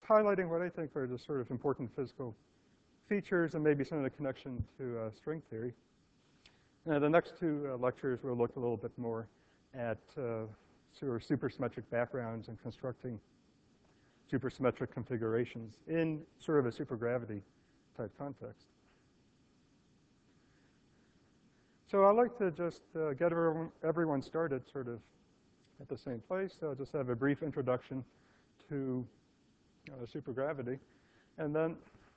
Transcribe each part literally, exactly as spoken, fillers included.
highlighting what I think are the sort of important physical features and maybe some of the connection to uh, string theory. Now, the next two uh, lectures will look a little bit more at uh, sort of supersymmetric backgrounds and constructing supersymmetric configurations in sort of a supergravity type context. So I'd like to just uh, get everyone, everyone started sort of at the same place. So I'll just have a brief introduction to uh, supergravity, and then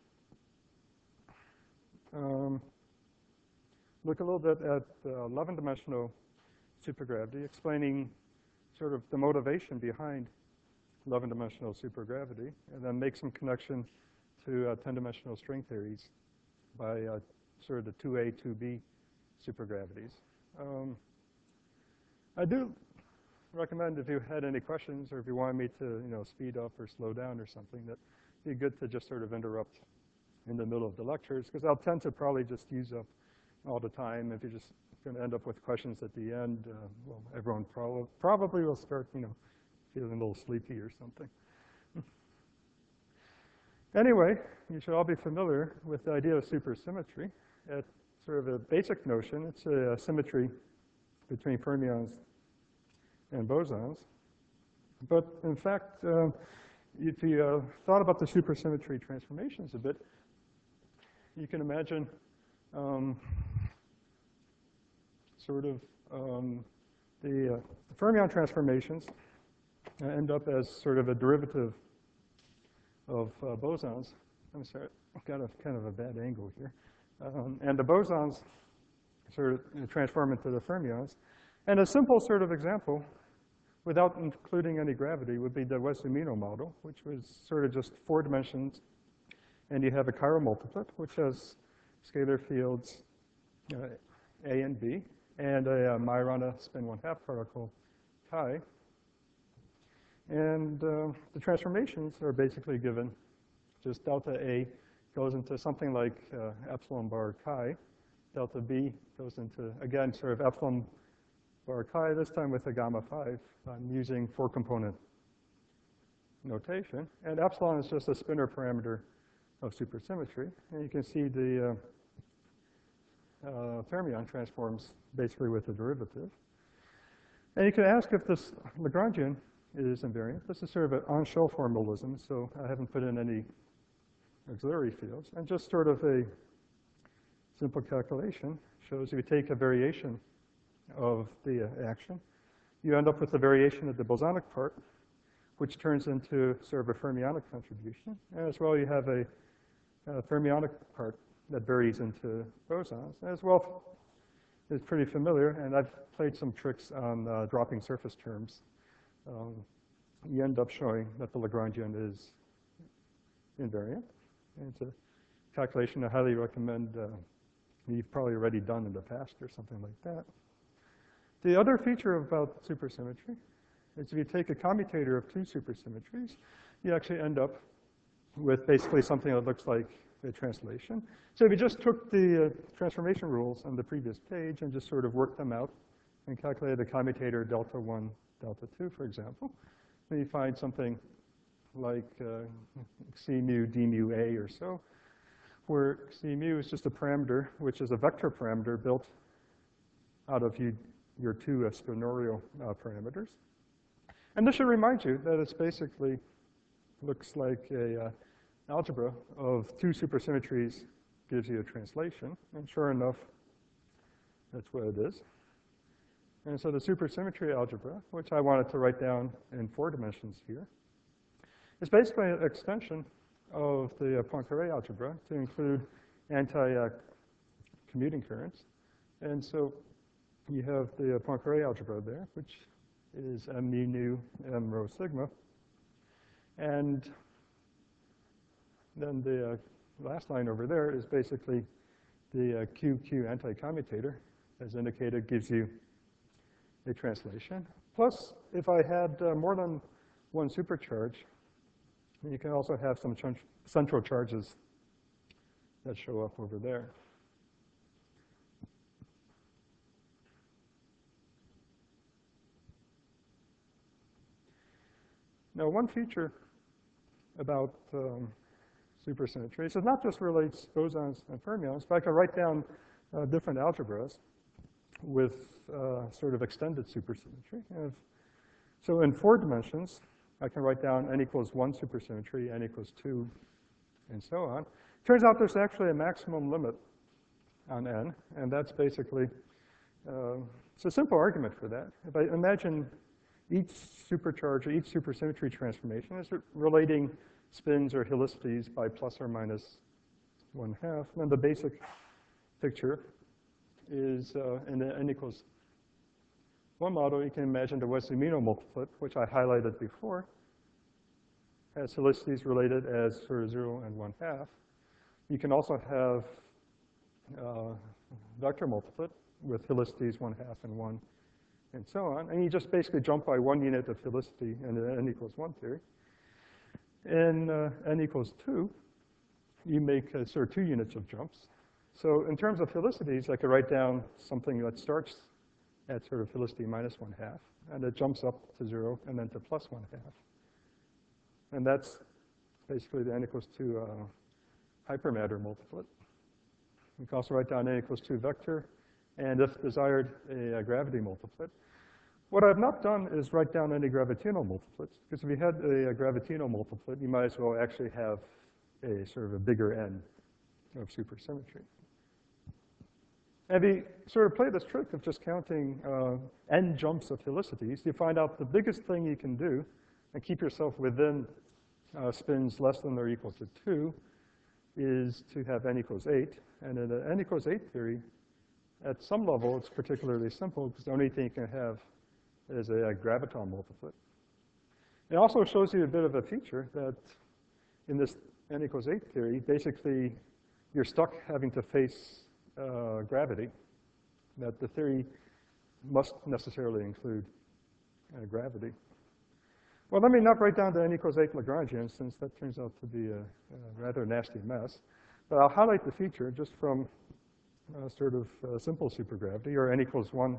um, look a little bit at uh, eleven-dimensional supergravity, explaining sort of the motivation behind eleven-dimensional supergravity, and then make some connection to uh, ten-dimensional string theories by uh, sort of the two A, two B supergravities. Um, I do recommend if you had any questions or if you wanted me to, you know, speed up or slow down or something, that it'd be good to just sort of interrupt in the middle of the lectures, because I'll tend to probably just use up all the time. If you're just going to end up with questions at the end, uh, well, everyone prob probably will start, you know, feeling a little sleepy or something. Anyway, you should all be familiar with the idea of supersymmetry. At sort of a basic notion, it's a, a symmetry between fermions and bosons. But in fact, uh, if you uh, thought about the supersymmetry transformations a bit, you can imagine um, sort of um, the, uh, the fermion transformations end up as sort of a derivative of uh, bosons. I'm sorry, I've got a kind of a bad angle here. Um, and the bosons sort of transform into the fermions. And a simple sort of example, without including any gravity, would be the Wess-Zumino model, which was sort of just four dimensions. And you have a chiral multiplet, which has scalar fields uh, A and B, and a, a Majorana spin one-half particle chi. And uh, the transformations are basically given. Just delta A goes into something like uh, epsilon bar chi. Delta B goes into, again, sort of epsilon bar chi, this time with a gamma five. I'm using four-component notation. And epsilon is just a spinor parameter of supersymmetry. And you can see the uh, uh, fermion transforms basically with a derivative. And you can ask if this Lagrangian is invariant. This is sort of an on-shell formalism, so I haven't put in any auxiliary fields. And just sort of a simple calculation shows if you take a variation of the uh, action, you end up with a variation of the bosonic part, which turns into sort of a fermionic contribution. And as well, you have a, a fermionic part that varies into bosons. As well, is pretty familiar, and I've played some tricks on uh, dropping surface terms. Um, you end up showing that the Lagrangian is invariant. And it's a calculation I highly recommend uh, you've probably already done in the past or something like that. The other feature about supersymmetry is if you take a commutator of two supersymmetries, you actually end up with basically something that looks like a translation. So if you just took the uh, transformation rules on the previous page and just sort of worked them out and calculated the commutator delta one, delta two, for example, then you find something like uh, C mu d mu a or so, where C mu is just a parameter, which is a vector parameter built out of you, your two uh, spinorial uh, parameters. And this should remind you that it's basically looks like a uh, algebra of two supersymmetries gives you a translation. And sure enough, that's what it is. And so the supersymmetry algebra, which I wanted to write down in four dimensions here, is basically an extension of the uh, Poincare algebra to include anti-commuting uh, currents. And so you have the uh, Poincare algebra there, which is m mu nu m rho sigma. And then the uh, last line over there is basically the uh, Q Q anti-commutator, as indicated, gives you a translation. Plus, if I had uh, more than one supercharge, you can also have some ch central charges that show up over there. Now, one feature about um, supersymmetry. So it not just relates bosons and fermions, but I can write down uh, different algebras with uh, sort of extended supersymmetry. And if, so in four dimensions, I can write down n equals one supersymmetry, n equals two, and so on. Turns out there's actually a maximum limit on n, and that's basically, uh, it's a simple argument for that. If I imagine each supercharge, or each supersymmetry transformation is relating spins or helicities by plus or minus one half, then the basic picture is uh, in the n equals one model. You can imagine the Wess-Zumino multiplet, which I highlighted before, has helicities related as sort of zero and one half. You can also have uh, vector multiplet with helicities one half and one, and so on. And you just basically jump by one unit of helicity in the n equals one theory. In uh, n equals two, you make uh, sort of two units of jumps. So in terms of helicities, I could write down something that starts at sort of helicity minus one half, and it jumps up to zero and then to plus one half. And that's basically the n equals two uh, hypermatter multiplet. You can also write down n equals two vector, and if desired, a, a gravity multiplet. What I've not done is write down any gravitino multiplets, because if you had a, a gravitino multiplet, you might as well actually have a sort of a bigger n of supersymmetry. And if you sort of play this trick of just counting uh, n jumps of helicities, you find out the biggest thing you can do and keep yourself within uh, spins less than or equal to two is to have n equals eight. And in the n equals eight theory, at some level, it's particularly simple because the only thing you can have is a, a graviton multiplet. It also shows you a bit of a feature that in this n equals eight theory, basically, you're stuck having to face uh, gravity, that the theory must necessarily include uh, gravity. Well, let me not write down the n equals eight Lagrangian, since that turns out to be a, a rather nasty mess. But I'll highlight the feature just from uh, sort of uh, simple supergravity, or n equals one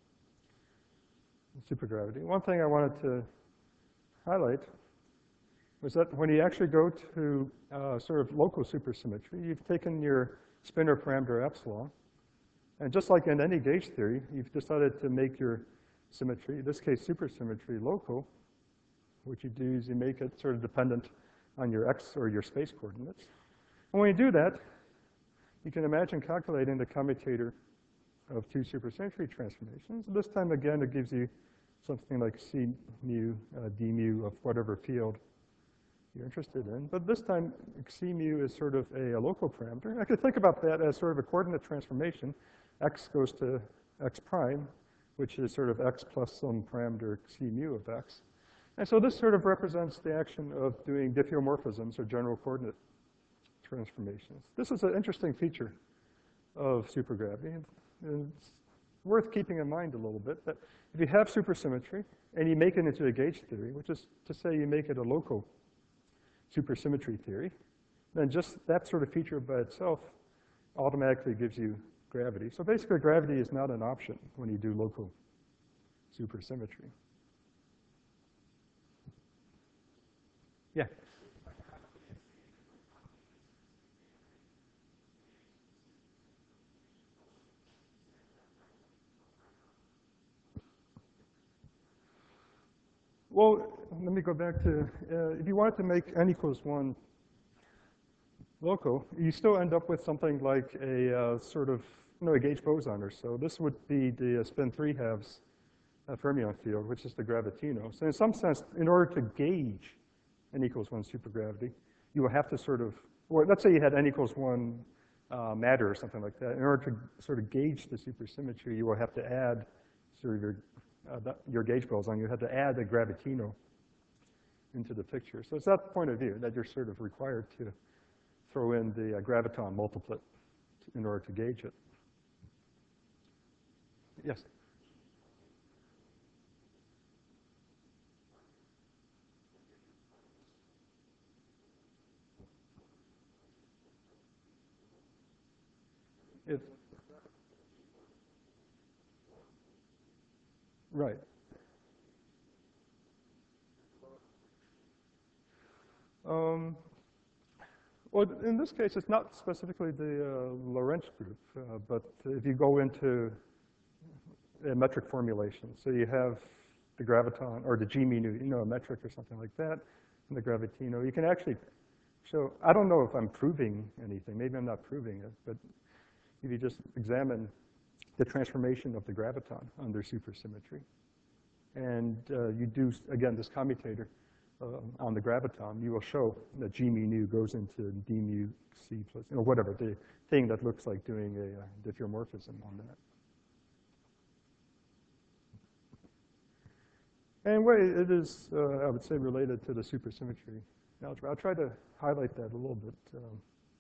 supergravity. One thing I wanted to highlight was that when you actually go to uh, sort of local supersymmetry, you've taken your spinor parameter epsilon, and just like in any gauge theory, you've decided to make your symmetry, in this case supersymmetry, local. What you do is you make it sort of dependent on your x or your space coordinates. And when you do that, you can imagine calculating the commutator of two supersymmetry transformations. This time, again, it gives you something like C mu, uh, d mu of whatever field you're interested in. But this time, C mu is sort of a, a local parameter. I could think about that as sort of a coordinate transformation. X goes to x prime, which is sort of x plus some parameter C mu of x. And so this sort of represents the action of doing diffeomorphisms or general coordinate transformations. This is an interesting feature of supergravity. And it's worth keeping in mind a little bit that if you have supersymmetry and you make it into a gauge theory, which is to say you make it a local supersymmetry theory, then just that sort of feature by itself automatically gives you gravity. So basically, gravity is not an option when you do local supersymmetry. Yeah? Well, let me go back to, uh, if you wanted to make n equals one local, you still end up with something like a uh, sort of, you know, a gauge boson or so. This would be the uh, spin three halves uh, fermion field, which is the gravitino. So in some sense, in order to gauge n equals one supergravity, you will have to sort of, or let's say you had n equals one uh, matter or something like that. In order to sort of gauge the supersymmetry, you will have to add sort of your Uh, that, your gauge boson, you have to add a gravitino into the picture. So it's that point of view that you're sort of required to throw in the uh, graviton multiplet in order to gauge it. Yes? If, right. Um, Well, in this case, it's not specifically the uh, Lorentz group, uh, but if you go into a metric formulation, so you have the graviton or the G mu nu, you know, a metric or something like that, and the gravitino, you can actually show, I don't know if I'm proving anything, maybe I'm not proving it, but if you just examine the transformation of the graviton under supersymmetry, and uh, you do, again, this commutator uh, on the graviton, you will show that G mu nu goes into D mu C plus, you know, whatever, the thing that looks like doing a uh, diffeomorphism on that. And way it is, uh, I would say, related to the supersymmetry algebra. I'll try to highlight that a little bit. Um,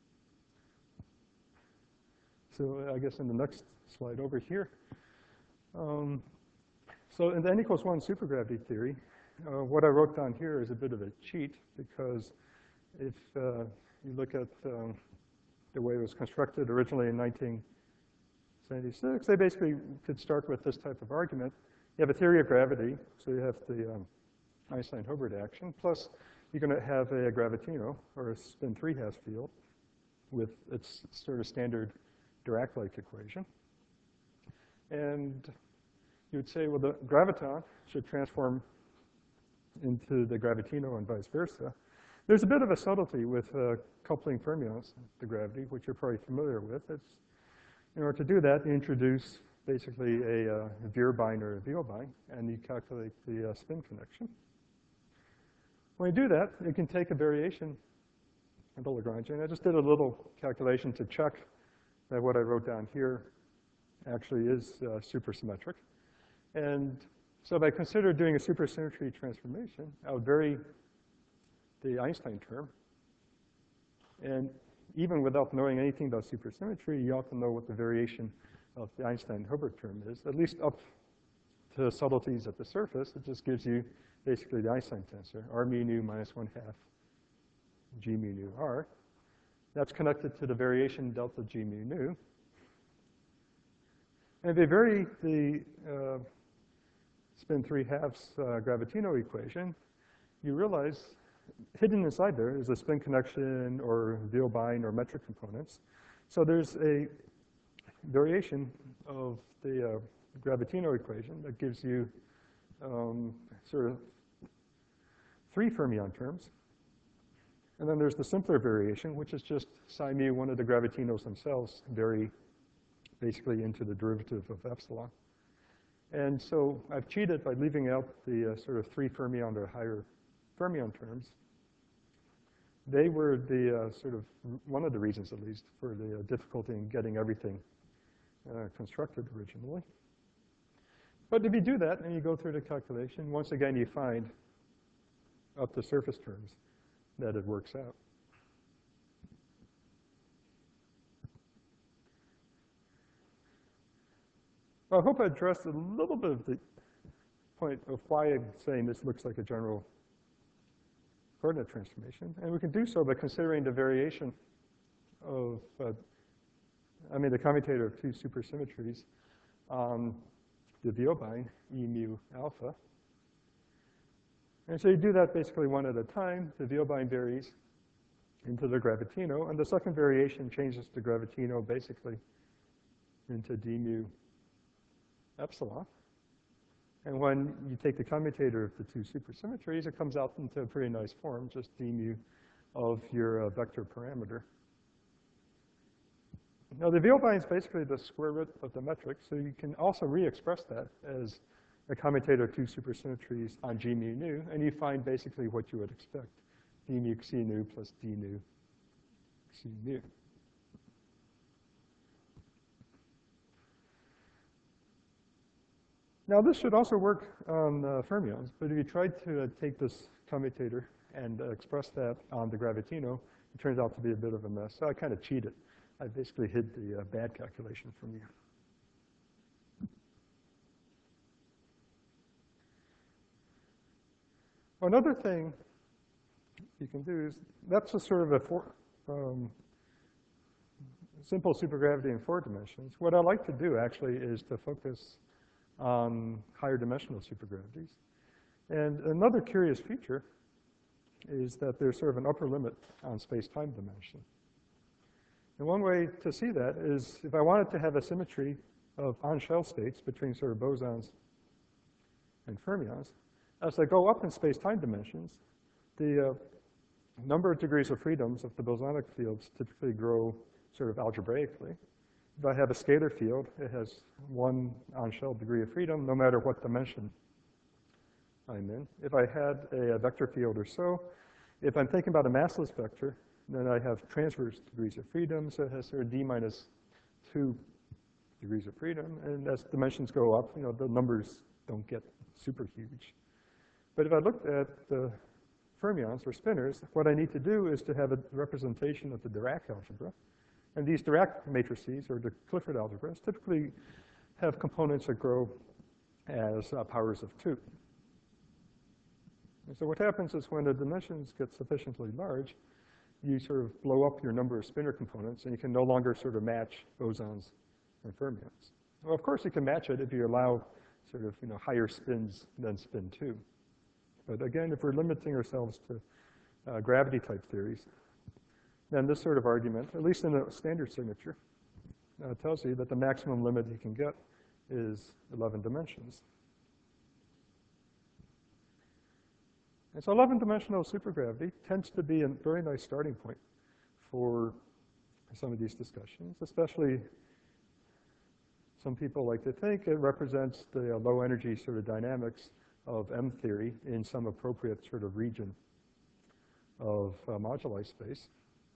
so I guess in the next slide over here. Um, so in the n equals one supergravity theory, uh, what I wrote down here is a bit of a cheat, because if uh, you look at um, the way it was constructed originally in nineteen seventy-six, they basically could start with this type of argument. You have a theory of gravity, so you have the um, Einstein-Hilbert action, plus you're going to have a, a gravitino, or a spin three halves field, with its sort of standard Dirac-like equation. And you would say, well, the graviton should transform into the gravitino and vice versa. There's a bit of a subtlety with uh, coupling fermions to gravity, which you're probably familiar with. It's, in order to do that, you introduce basically a uh, Vierbein or a Vielbein, and you calculate the uh, spin connection. When you do that, you can take a variation of the Lagrangian. I just did a little calculation to check that what I wrote down here actually is uh, supersymmetric. And so if I consider doing a supersymmetry transformation, I would vary the Einstein term. And even without knowing anything about supersymmetry, you ought to know what the variation of the Einstein-Hilbert term is, at least up to subtleties at the surface. It just gives you basically the Einstein tensor, R mu nu minus one half G mu nu R. That's connected to the variation delta G mu nu. And if you vary the uh, spin three halves uh, gravitino equation, you realize hidden inside there is a spin connection or Vielbein or metric components. So there's a variation of the uh, gravitino equation that gives you um, sort of three fermion terms. And then there's the simpler variation, which is just psi mu, one of the gravitinos themselves vary basically into the derivative of epsilon. And so I've cheated by leaving out the uh, sort of three fermion or higher fermion terms. They were the uh, sort of one of the reasons, at least, for the uh, difficulty in getting everything uh, constructed originally. But if you do that and you go through the calculation, once again you find up to surface terms that it works out. Well, I hope I addressed a little bit of the point of why I'm saying this looks like a general coordinate transformation. And we can do so by considering the variation of, uh, I mean, the commutator of two supersymmetries on the Vielbein, E mu alpha. And so you do that basically one at a time. The Vielbein varies into the gravitino, and the second variation changes the gravitino basically into d mu epsilon. And when you take the commutator of the two supersymmetries, it comes out into a pretty nice form, just d mu of your uh, vector parameter. Now, the Vielbein is basically the square root of the metric, so you can also re-express that as a commutator of two supersymmetries on G mu nu, and you find basically what you would expect, d mu c nu plus d nu c nu. Now, this should also work on uh, fermions, but if you tried to uh, take this commutator and uh, express that on the gravitino, it turns out to be a bit of a mess. So I kind of cheated. I basically hid the uh, bad calculation from you. Another thing you can do is, that's a sort of a four, um, simple supergravity in four dimensions. What I like to do, actually, is to focus on higher dimensional supergravities. And another curious feature is that there's sort of an upper limit on space-time dimension. And one way to see that is if I wanted to have a symmetry of on-shell states between sort of bosons and fermions, as I go up in space-time dimensions, the uh, number of degrees of freedoms of the bosonic fields typically grow sort of algebraically. If I have a scalar field, it has one on-shell degree of freedom, no matter what dimension I'm in. If I had a, a vector field or so, if I'm thinking about a massless vector, then I have transverse degrees of freedom, so it has sort of d minus two degrees of freedom. And as dimensions go up, you know, the numbers don't get super huge. But if I looked at the fermions or spinors, what I need to do is to have a representation of the Dirac algebra. And these Dirac matrices, or the Clifford algebras, typically have components that grow as uh, powers of two. And so what happens is when the dimensions get sufficiently large, you sort of blow up your number of spinor components, and you can no longer sort of match bosons and fermions. Well, of course, you can match it if you allow sort of, you know, higher spins than spin two. But again, if we're limiting ourselves to uh, gravity-type theories, then this sort of argument, at least in a standard signature, uh, tells you that the maximum limit you can get is eleven dimensions. And so eleven-dimensional supergravity tends to be a very nice starting point for some of these discussions, especially some people like to think it represents the uh, low energy sort of dynamics of M theory in some appropriate sort of region of uh, moduli space.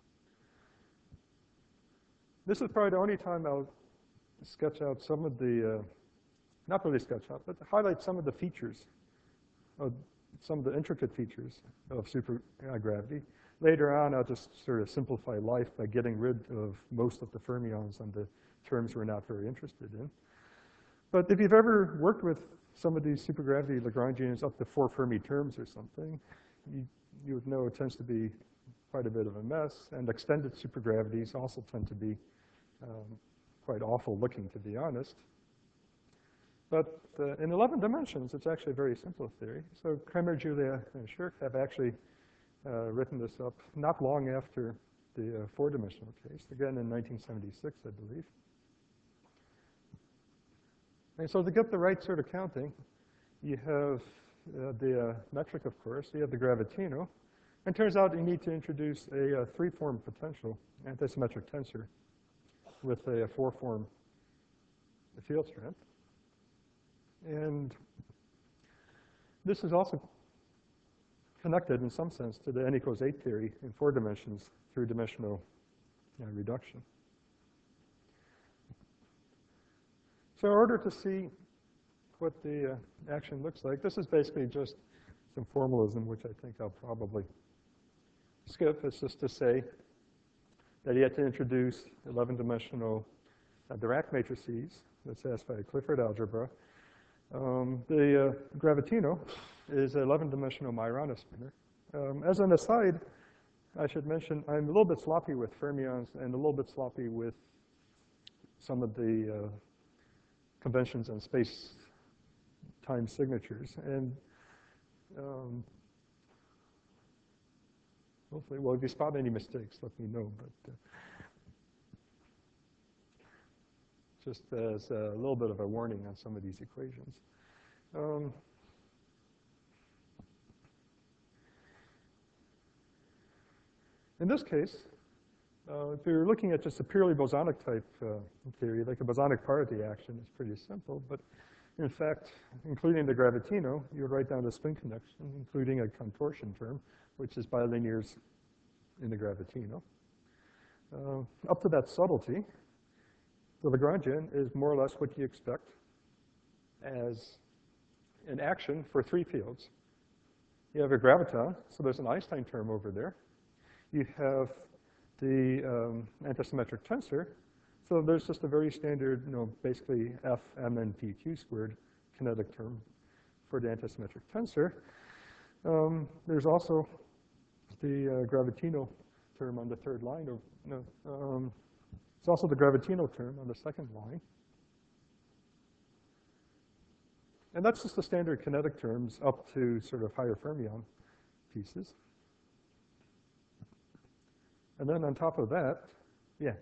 This is probably the only time I'll sketch out some of the, uh, not really sketch out, but highlight some of the features, of some of the intricate features of supergravity. Later on, I'll just sort of simplify life by getting rid of most of the fermions and the terms we're not very interested in. But if you've ever worked with some of these supergravity Lagrangians up to four Fermi terms or something, you, you would know it tends to be quite a bit of a mess. And extended supergravities also tend to be um, quite awful looking, to be honest. But uh, in eleven dimensions, it's actually a very simple theory. So Kremer, Julia, and Shirk have actually uh, written this up not long after the uh, four-dimensional case, again in nineteen seventy-six, I believe. And so to get the right sort of counting, you have uh, the uh, metric, of course. You have the gravitino. And it turns out you need to introduce a, a three-form potential antisymmetric tensor with a, a four-form field strength. And this is also connected in some sense to the n equals eight theory in four dimensions through dimensional uh, reduction. So in order to see what the uh, action looks like, this is basically just some formalism, which I think I'll probably skip. It's just to say that you have to introduce eleven-dimensional uh, Dirac matrices that satisfy a Clifford algebra. Um, the uh, gravitino is an eleven-dimensional Majorana spinor. Um, as an aside, I should mention I'm a little bit sloppy with fermions and a little bit sloppy with some of the uh, conventions on space-time signatures. And um, hopefully, well, if you spot any mistakes, let me know. But uh, just as a little bit of a warning on some of these equations. Um, in this case, uh, if you're looking at just a purely bosonic type uh, theory, like a bosonic part of the action is pretty simple. But in fact, including the gravitino, you would write down the spin connection, including a contortion term, which is bilinears in the gravitino. Uh, up to that subtlety, the Lagrangian is more or less what you expect as an action for three fields. You have a graviton, so there's an Einstein term over there. You have the um, antisymmetric tensor, so there's just a very standard, you know, basically F, M, N, P, Q squared kinetic term for the antisymmetric tensor. Um, there's also the uh, gravitino term on the third line. Or, no, um, it's also the gravitino term on the second line. And that's just the standard kinetic terms up to sort of higher fermion pieces. And then on top of that, yeah.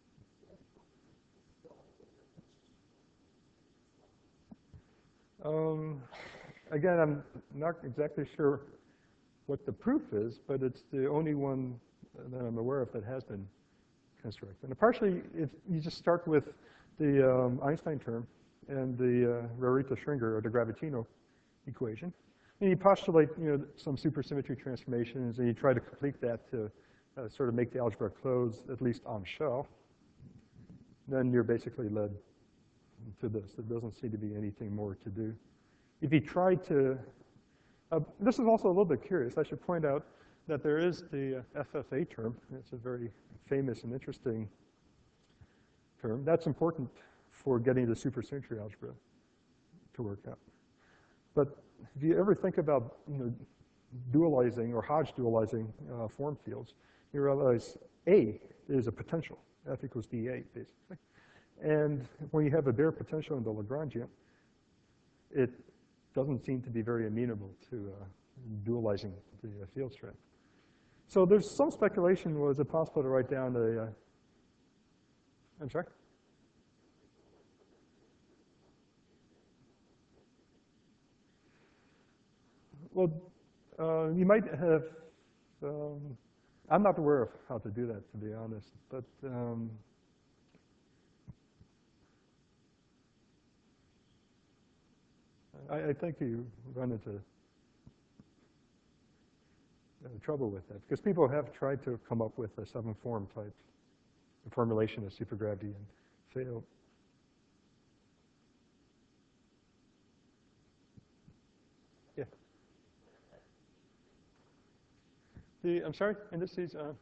Um, again, I'm not exactly sure what the proof is, but it's the only one that I'm aware of that has been constructed. And partially, if you just start with the um, Einstein term and the uh, Rarita-Schringer, or the Gravitino equation, and you postulate, you know, some supersymmetry transformations, and you try to complete that to uh, sort of make the algebra close, at least on shell, then you're basically led to this. There doesn't seem to be anything more to do. If you try to, uh, this is also a little bit curious. I should point out that there is the uh, F F A term. It's a very famous and interesting term. That's important for getting the supersymmetry algebra to work out. But if you ever think about, you know, dualizing or Hodge dualizing uh, form fields, you realize A is a potential. F equals dA, basically. And when you have a bare potential in the Lagrangian, it doesn't seem to be very amenable to uh, dualizing the uh, field strength. So there's some speculation, was it possible to write down a, uh, I'm sorry? Well, uh, you might have, um, I'm not aware of how to do that, to be honest, but um, I, I think you run into uh, trouble with that, because people have tried to come up with a seven-form type formulation of supergravity and failed. Yeah. The, I'm sorry, indices? Uh,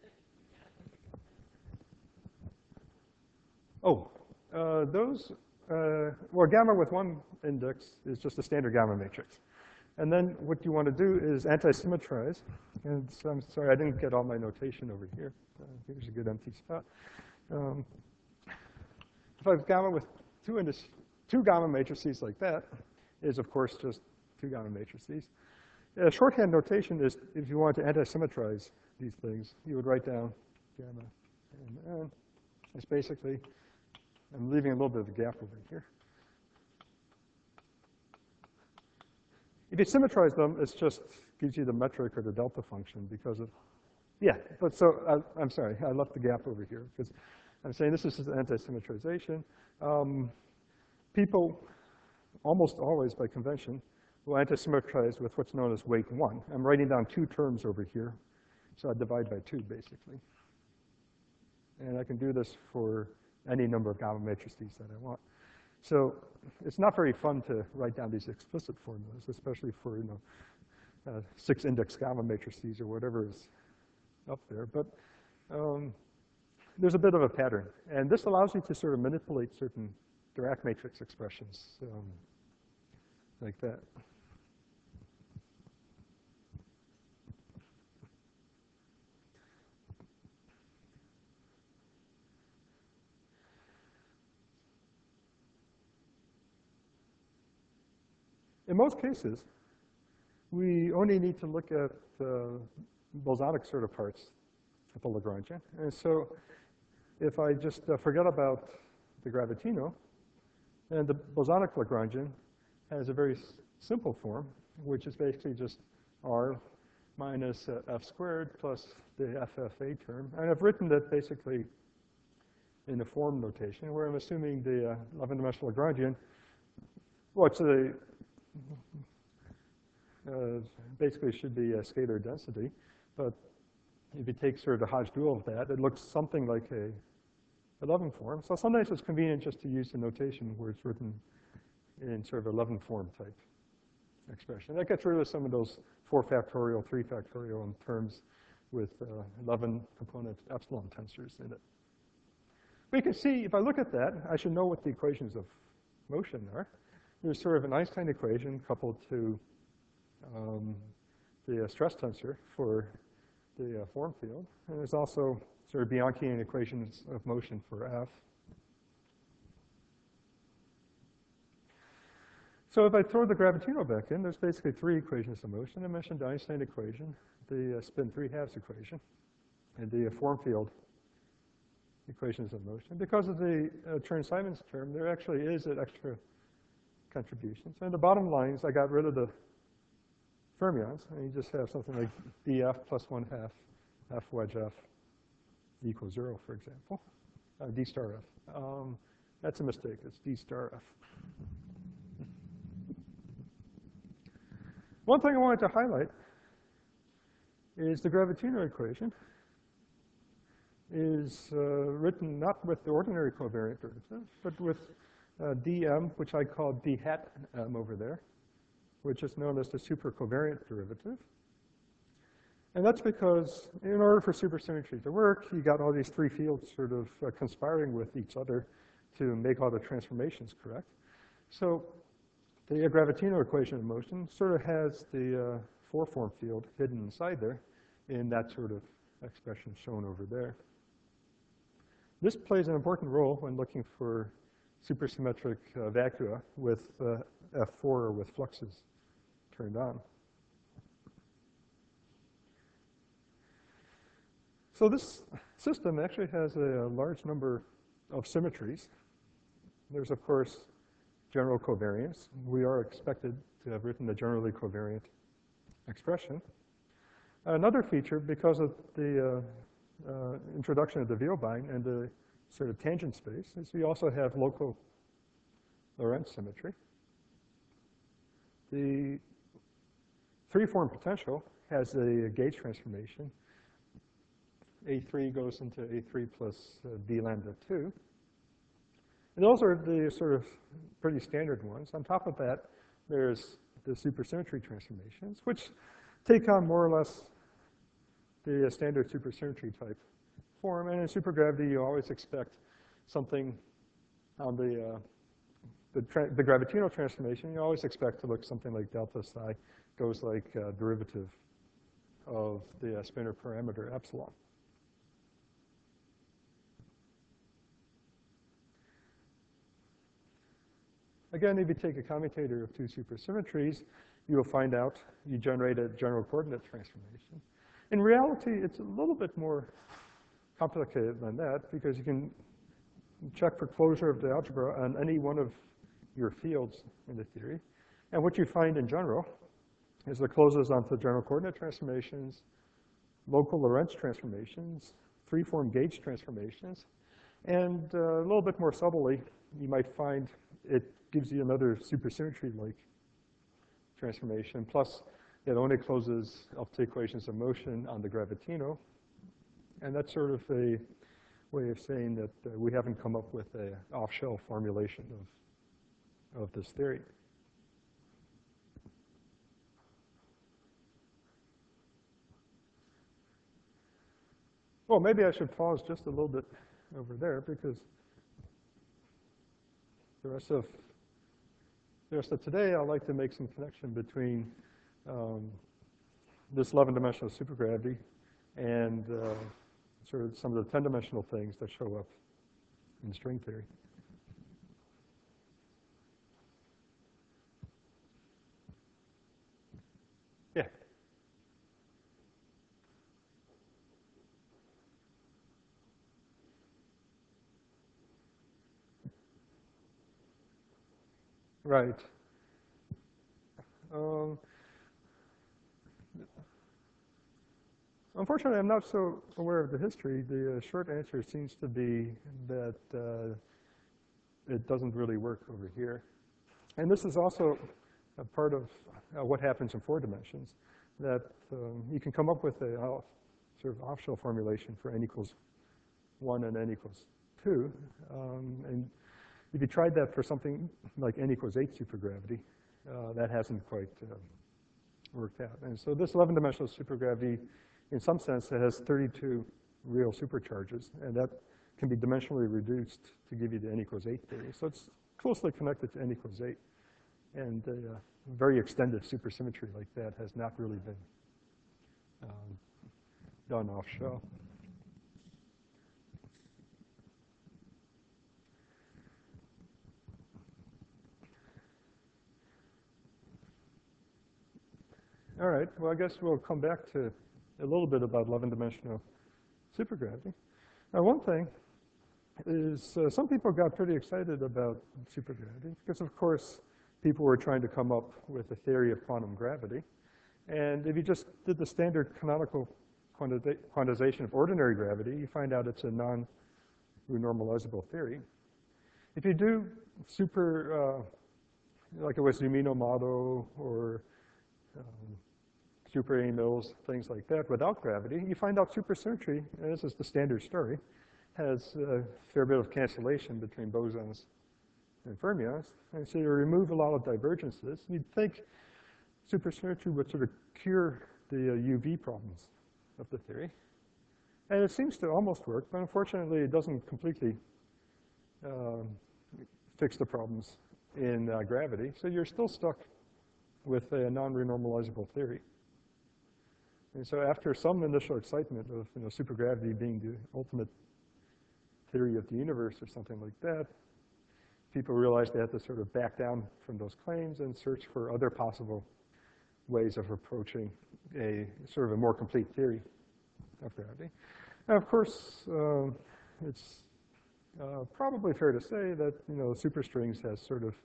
oh, uh, those, uh, well, gamma with one index is just a standard gamma matrix. And then what you want to do is anti-symmetrize. And so I'm sorry, I didn't get all my notation over here. Uh, here's a good empty spot. Um, if I have gamma with two, indices, two gamma matrices like that, is of course just two gamma matrices. Uh, shorthand notation is, if you want to anti-symmetrize these things, you would write down gamma and n. It's basically, I'm leaving a little bit of a gap over here. If you symmetrize them, it just gives you the metric or the delta function because of, yeah, but so, I, I'm sorry, I left the gap over here because I'm saying this is just anti-symmetrization. Um, people, almost always by convention, will anti-symmetrize with what's known as weight one. I'm writing down two terms over here, so I divide by two, basically. And I can do this for any number of gamma matrices that I want. So it's not very fun to write down these explicit formulas, especially for, you know, uh, six index gamma matrices or whatever is up there. But um, there's a bit of a pattern. And this allows you to sort of manipulate certain Dirac matrix expressions um, like that. In most cases, we only need to look at uh, bosonic sort of parts at the Lagrangian. And so if I just uh, forget about the Gravitino, and the bosonic Lagrangian has a very simple form, which is basically just R minus uh, F squared plus the F F A term. And I've written that basically in a form notation, where I'm assuming the uh, eleven-dimensional Lagrangian, well, it's a Uh, basically should be a scalar density, but if you take sort of the Hodge dual of that, it looks something like a eleven form. So sometimes it's convenient just to use the notation where it's written in sort of eleven form type expression. That gets rid of some of those four factorial, three factorial terms with uh, eleven component epsilon tensors in it. But you can see, if I look at that, I should know what the equations of motion are. There's sort of an Einstein equation coupled to um, the uh, stress tensor for the uh, form field. And there's also sort of Bianchian equations of motion for F. So if I throw the Gravitino back in, there's basically three equations of motion. I mentioned the Einstein equation, the uh, spin three halves equation, and the form field equations of motion. Because of the uh, Chern-Simons term, there actually is an extra contribution. So in the bottom lines, I got rid of the fermions, and you just have something like df plus one half f wedge f equals zero, for example, uh, d star f. Um, that's a mistake. It's d star f. One thing I wanted to highlight is the Gravitino equation is uh, written not with the ordinary covariant derivative, but with uh, dm, which I call d hat m over there, which is known as the supercovariant derivative. And that's because in order for supersymmetry to work, you got all these three fields sort of uh, conspiring with each other to make all the transformations correct. So the Gravitino equation of motion sort of has the uh, four-form field hidden inside there in that sort of expression shown over there. This plays an important role when looking for supersymmetric uh, vacua with uh, F four or with fluxes turned on. So this system actually has a, a large number of symmetries. There's, of course, general covariance. We are expected to have written a generally covariant expression. Another feature, because of the uh, uh, introduction of the Vierbein and the sort of tangent space, is we also have local Lorentz symmetry. The three-form potential has a gauge transformation. A three goes into A three plus uh, d lambda two. And those are the sort of pretty standard ones. On top of that, there's the supersymmetry transformations, which take on more or less the uh, standard supersymmetry type form. And in supergravity, you always expect something on the, uh, the, tra the Gravitino transformation. You always expect to look something like delta psi goes like uh, derivative of the uh, spinor parameter epsilon. Again, if you take a commutator of two supersymmetries, you will find out you generate a general coordinate transformation. In reality, it's a little bit more complicated than that, because you can check for closure of the algebra on any one of your fields in the theory. And what you find in general is the closes onto general coordinate transformations, local Lorentz transformations, three-form gauge transformations, and uh, a little bit more subtly, you might find it gives you another supersymmetry-like transformation. Plus, it only closes up to equations of motion on the Gravitino. And that's sort of a way of saying that uh, we haven't come up with an off-shell formulation of, of this theory. Well, maybe I should pause just a little bit over there, because the rest of the rest of today, I'd like to make some connection between um, this eleven-dimensional supergravity and uh, sort of some of the ten-dimensional things that show up in string theory. Yeah. Right. Um, unfortunately, I'm not so aware of the history. The uh, short answer seems to be that uh, it doesn't really work over here. And this is also a part of uh, what happens in four dimensions, that um, you can come up with a uh, sort of off-shell formulation for n equals one and n equals two. Um, and if you tried that for something like n equals eight supergravity, uh, that hasn't quite uh, worked out. And so this eleven-dimensional supergravity, in some sense, it has thirty-two real supercharges, and that can be dimensionally reduced to give you the n equals eight theory. So it's closely connected to n equals eight. And a uh, very extended supersymmetry like that has not really been um, done off-shell. All right, well, I guess we'll come back to a little bit about eleven-dimensional supergravity. Now, one thing is uh, some people got pretty excited about supergravity because, of course, people were trying to come up with a theory of quantum gravity. And if you just did the standard canonical quantization of ordinary gravity, you find out it's a non-renormalizable theory. If you do super, uh, like it was Zumino model or um, super A Mills, things like that, without gravity, you find out supersymmetry, and this is the standard story, has a fair bit of cancellation between bosons and fermions. And so you remove a lot of divergences. You'd think supersymmetry would sort of cure the uh, U V problems of the theory. And it seems to almost work, but unfortunately it doesn't completely um, fix the problems in uh, gravity. So you're still stuck with a non-renormalizable theory. And so after some initial excitement of you know, supergravity being the ultimate theory of the universe or something like that, people realized they had to sort of back down from those claims and search for other possible ways of approaching a sort of a more complete theory of gravity. And of course, uh, it's uh, probably fair to say that you know superstrings has sort of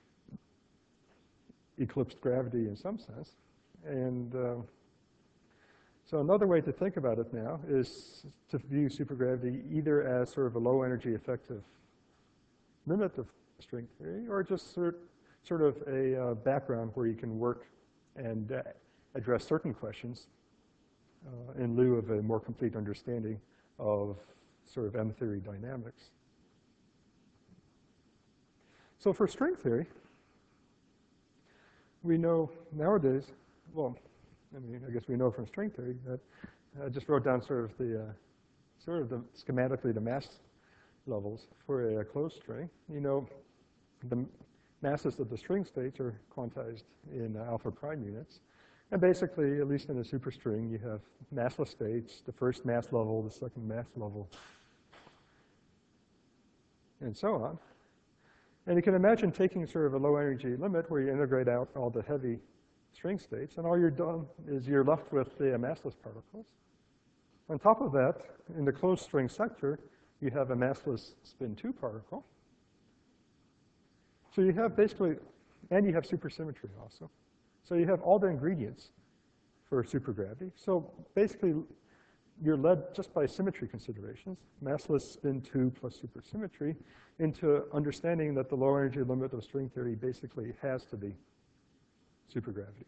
eclipsed gravity in some sense. And uh, so another way to think about it now is to view supergravity either as sort of a low energy effective limit of string theory, or just sort, sort of a uh, background where you can work and uh, address certain questions uh, in lieu of a more complete understanding of sort of M theory dynamics. So for string theory, we know nowadays, well, I mean, I guess we know from string theory that I just wrote down sort of the, uh, sort of the schematically the mass levels for a, a closed string. You know, the masses of the string states are quantized in uh, alpha prime units. And basically, at least in a superstring, you have massless states, the first mass level, the second mass level, and so on. And you can imagine taking sort of a low energy limit where you integrate out all the heavy string states, and all you're done is you're left with the massless particles. On top of that, in the closed string sector, you have a massless spin two particle. So you have basically, and you have supersymmetry also. So you have all the ingredients for supergravity. So basically, you're led just by symmetry considerations, massless spin two plus supersymmetry, into understanding that the low energy limit of string theory basically has to be supergravity.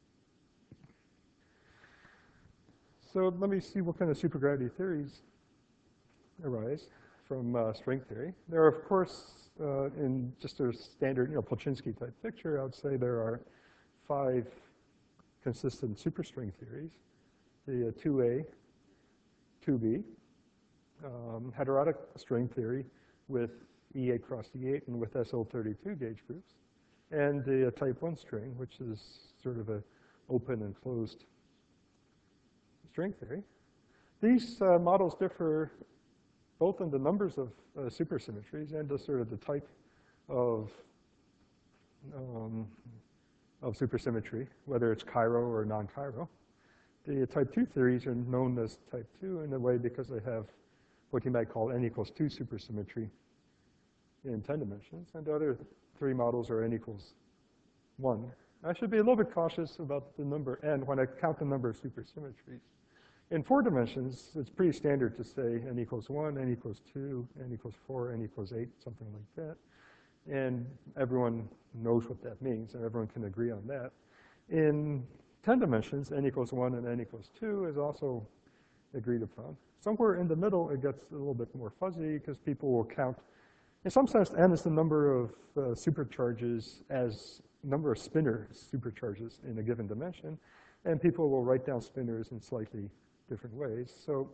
So let me see what kind of supergravity theories arise from uh, string theory. There are, of course, uh, in just a standard, you know, Polchinski type picture, I would say there are five consistent superstring theories: the uh, two A, two B, um, heterotic string theory with E eight cross E eight and with S L thirty-two gauge groups, and the uh, type one string, which is sort of an open and closed string theory. These uh, models differ both in the numbers of uh, supersymmetries and the sort of the type of, um, of supersymmetry, whether it's chiral or non-chiral. The type two theories are known as type two in a way because they have what you might call n equals two supersymmetry in ten dimensions, and the other three models are n equals one. I should be a little bit cautious about the number n when I count the number of supersymmetries. In four dimensions, it's pretty standard to say n equals one, n equals two, n equals four, n equals eight, something like that. And everyone knows what that means, and everyone can agree on that. In ten dimensions, n equals one and n equals two is also agreed upon. Somewhere in the middle, it gets a little bit more fuzzy because people will count. In some sense, n is the number of uh, supercharges as number of spinor supercharges in a given dimension, and people will write down spinors in slightly different ways. So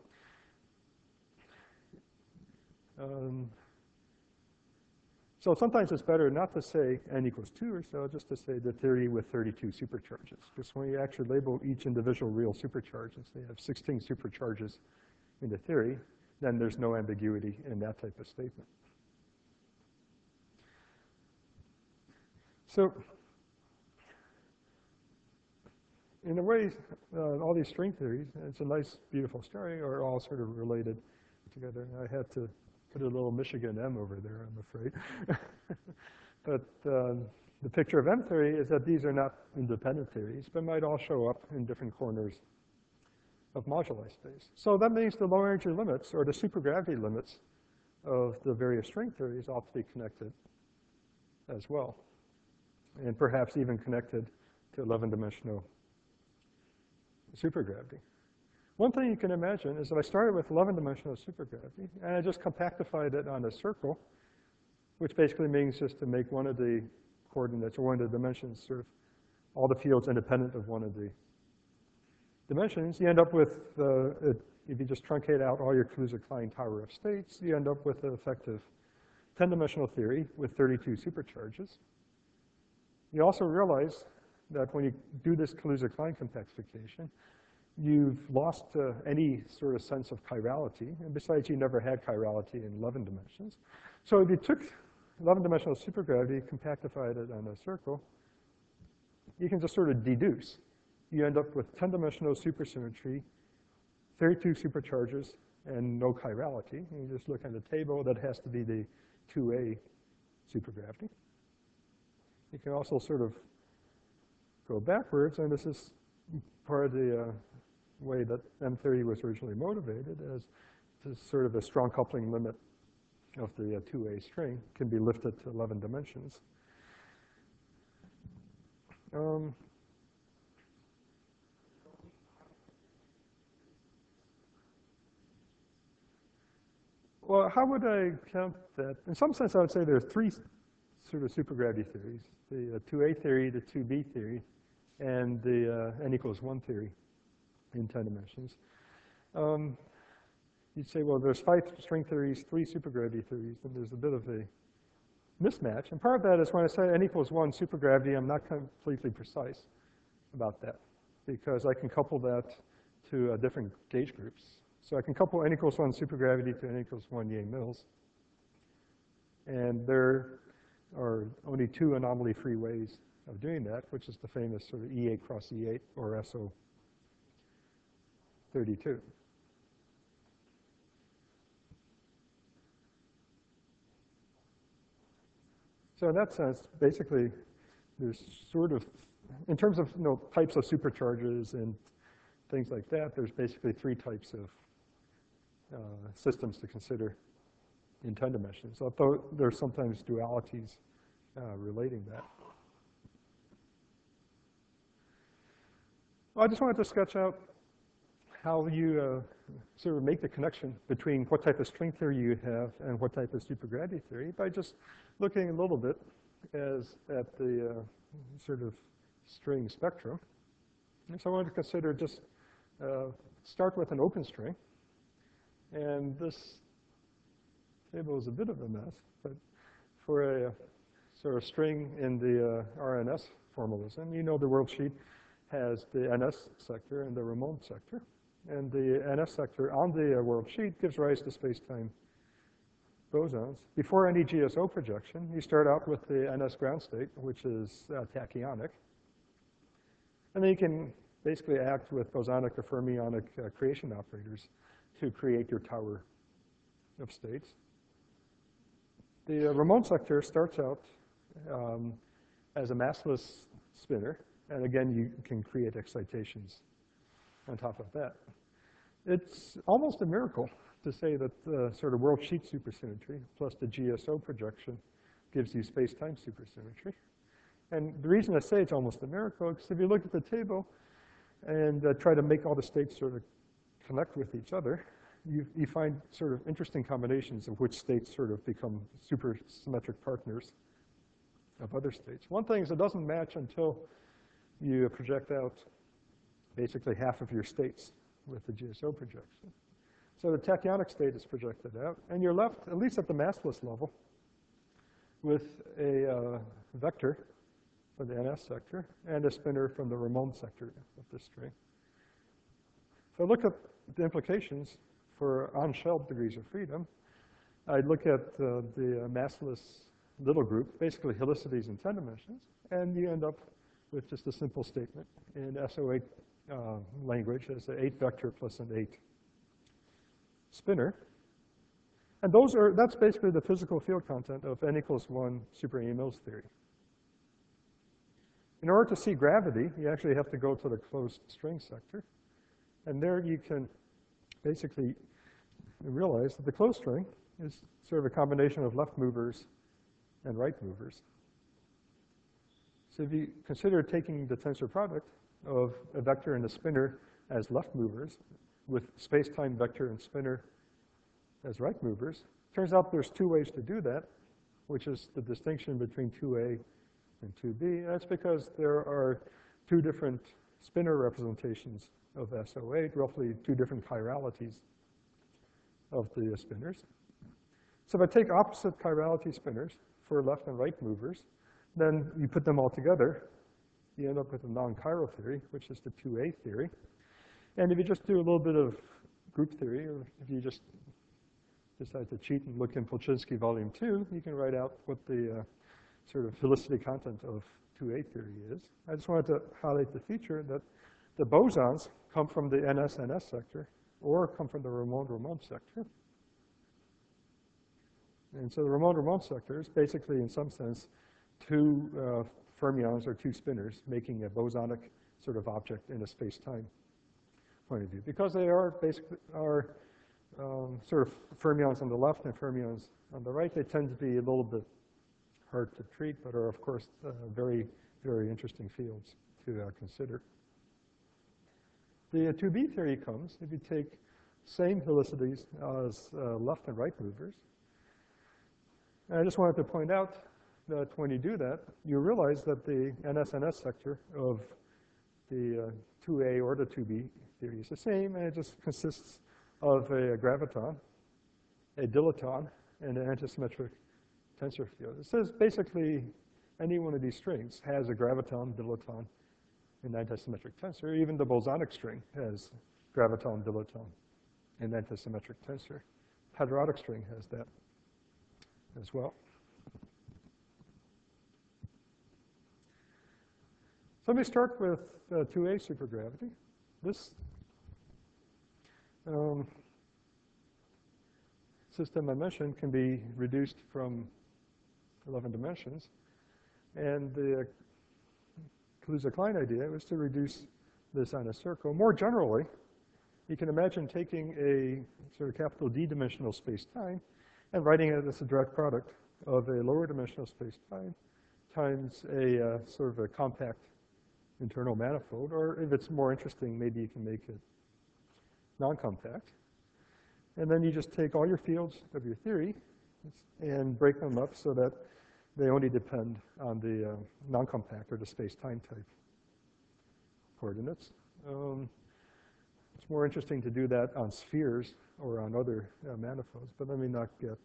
um, so sometimes it's better not to say n equals two or so, just to say the theory with thirty-two supercharges. Because when you actually label each individual real supercharge and say you have sixteen supercharges in the theory, then there's no ambiguity in that type of statement. So in a way, uh, all these string theories, it's a nice, beautiful story, are all sort of related together. I had to put a little Michigan M over there, I'm afraid. But um, the picture of M theory is that these are not independent theories, but might all show up in different corners of moduli space. So that means the low energy limits, or the supergravity limits, of the various string theories ought to be connected as well, and perhaps even connected to eleven dimensional supergravity. One thing you can imagine is that I started with eleven dimensional supergravity, and I just compactified it on a circle, which basically means just to make one of the coordinates, or one of the dimensions, sort of all the fields independent of one of the dimensions. You end up with, uh, it, if you just truncate out all your Kaluza-Klein tower of states, you end up with an effective ten dimensional theory with thirty-two supercharges. You also realize that when you do this Kaluza-Klein compactification, you've lost uh, any sort of sense of chirality. And besides, you never had chirality in eleven dimensions. So if you took eleven dimensional supergravity, compactified it on a circle, you can just sort of deduce. You end up with ten dimensional supersymmetry, thirty-two supercharges, and no chirality. And you just look at the table, that has to be the two A supergravity. You can also sort of go backwards, and this is part of the uh, way that M theory was originally motivated, as this sort of a strong coupling limit of the uh, two A string can be lifted to eleven dimensions. Um, well, how would I count that? In some sense, I would say there are three sort of supergravity theories: the uh, two A theory, the two B theory, and the uh, n equals one theory in ten dimensions. Um, you'd say, well, there's five string theories, three supergravity theories, and there's a bit of a mismatch. And part of that is when I say n equals one supergravity, I'm not completely precise about that, because I can couple that to uh, different gauge groups. So I can couple n equals one supergravity to n equals one Yang-Mills. And there are only two anomaly-free ways of doing that, which is the famous sort of E eight cross E eight, or S O thirty-two. So in that sense, basically, there's sort of, in terms of you know, types of supercharges and things like that, there's basically three types of uh, systems to consider in ten dimensions, although there's sometimes dualities uh, relating that. Well, I just wanted to sketch out how you uh, sort of make the connection between what type of string theory you have and what type of supergravity theory by just looking a little bit as at the uh, sort of string spectrum. And so I wanted to consider just uh, start with an open string. And this table is a bit of a mess, but for a sort of string in the uh, R N S formalism, you know the worldsheet has the N S sector and the Ramon sector. And the N S sector on the uh, worldsheet gives rise to space-time bosons. Before any G S O projection, you start out with the N S ground state, which is uh, tachyonic. And then you can basically act with bosonic or fermionic uh, creation operators to create your tower of states. The uh, Ramon sector starts out um, as a massless spinner. And again, you can create excitations on top of that. It's almost a miracle to say that the sort of worldsheet supersymmetry plus the G S O projection gives you space-time supersymmetry. And the reason I say it's almost a miracle is if you look at the table and uh, try to make all the states sort of connect with each other, you, you find sort of interesting combinations of which states sort of become supersymmetric partners of other states. One thing is it doesn't match until you project out basically half of your states with the G S O projection. So the tachyonic state is projected out, and you're left, at least at the massless level, with a uh, vector for the N S sector and a spinner from the Ramon sector of the string. So look at the implications for on-shelled degrees of freedom. I'd look at uh, the uh, massless little group, basically helicities in ten dimensions, and you end up with just a simple statement in S O eight uh, language as an eight vector plus an eight spinner. And those are, that's basically the physical field content of n equals one super Yang-Mills theory. In order to see gravity, you actually have to go to the closed string sector. And there you can basically realize that the closed string is sort of a combination of left movers and right movers. So if you consider taking the tensor product of a vector and a spinner as left movers with space-time vector and spinner as right movers, turns out there's two ways to do that, which is the distinction between two A and two B. And that's because there are two different spinner representations of S O eight, roughly two different chiralities of the spinners. So if I take opposite chirality spinners for left and right movers, then you put them all together, you end up with a non-chiral theory, which is the two A theory. And if you just do a little bit of group theory, or if you just decide to cheat and look in Polchinski volume two, you can write out what the uh, sort of helicity content of two A theory is. I just wanted to highlight the feature that the bosons come from the N S N S sector or come from the Ramond-Ramond sector. And so the Ramond-Ramond sector is basically, in some sense, two uh, fermions or two spinners making a bosonic sort of object in a space-time point of view. Because they are basically are um, sort of fermions on the left and fermions on the right, they tend to be a little bit hard to treat, but are, of course, uh, very, very interesting fields to uh, consider. The uh, two B theory comes if you take same helicities as uh, left and right movers. And I just wanted to point out that when you do that, you realize that the N S N S sector of the uh, two A or the two B theory is the same, and it just consists of a, a graviton, a dilaton, and an antisymmetric tensor field. It says basically any one of these strings has a graviton, dilaton, and antisymmetric tensor. Even the bosonic string has graviton, dilaton, and antisymmetric tensor. Hadrotic string has that as well. So let me start with uh, two A supergravity. This um, system I mentioned can be reduced from eleven dimensions. And the uh, Kaluza-Klein idea was to reduce this on a circle. More generally, you can imagine taking a sort of capital D dimensional space-time and writing it as a direct product of a lower dimensional space-time times a uh, sort of a compact internal manifold, or if it's more interesting, maybe you can make it non-compact. And then you just take all your fields of your theory and break them up so that they only depend on the uh, non-compact or the space-time type coordinates. Um, it's more interesting to do that on spheres or on other uh, manifolds, but let me not get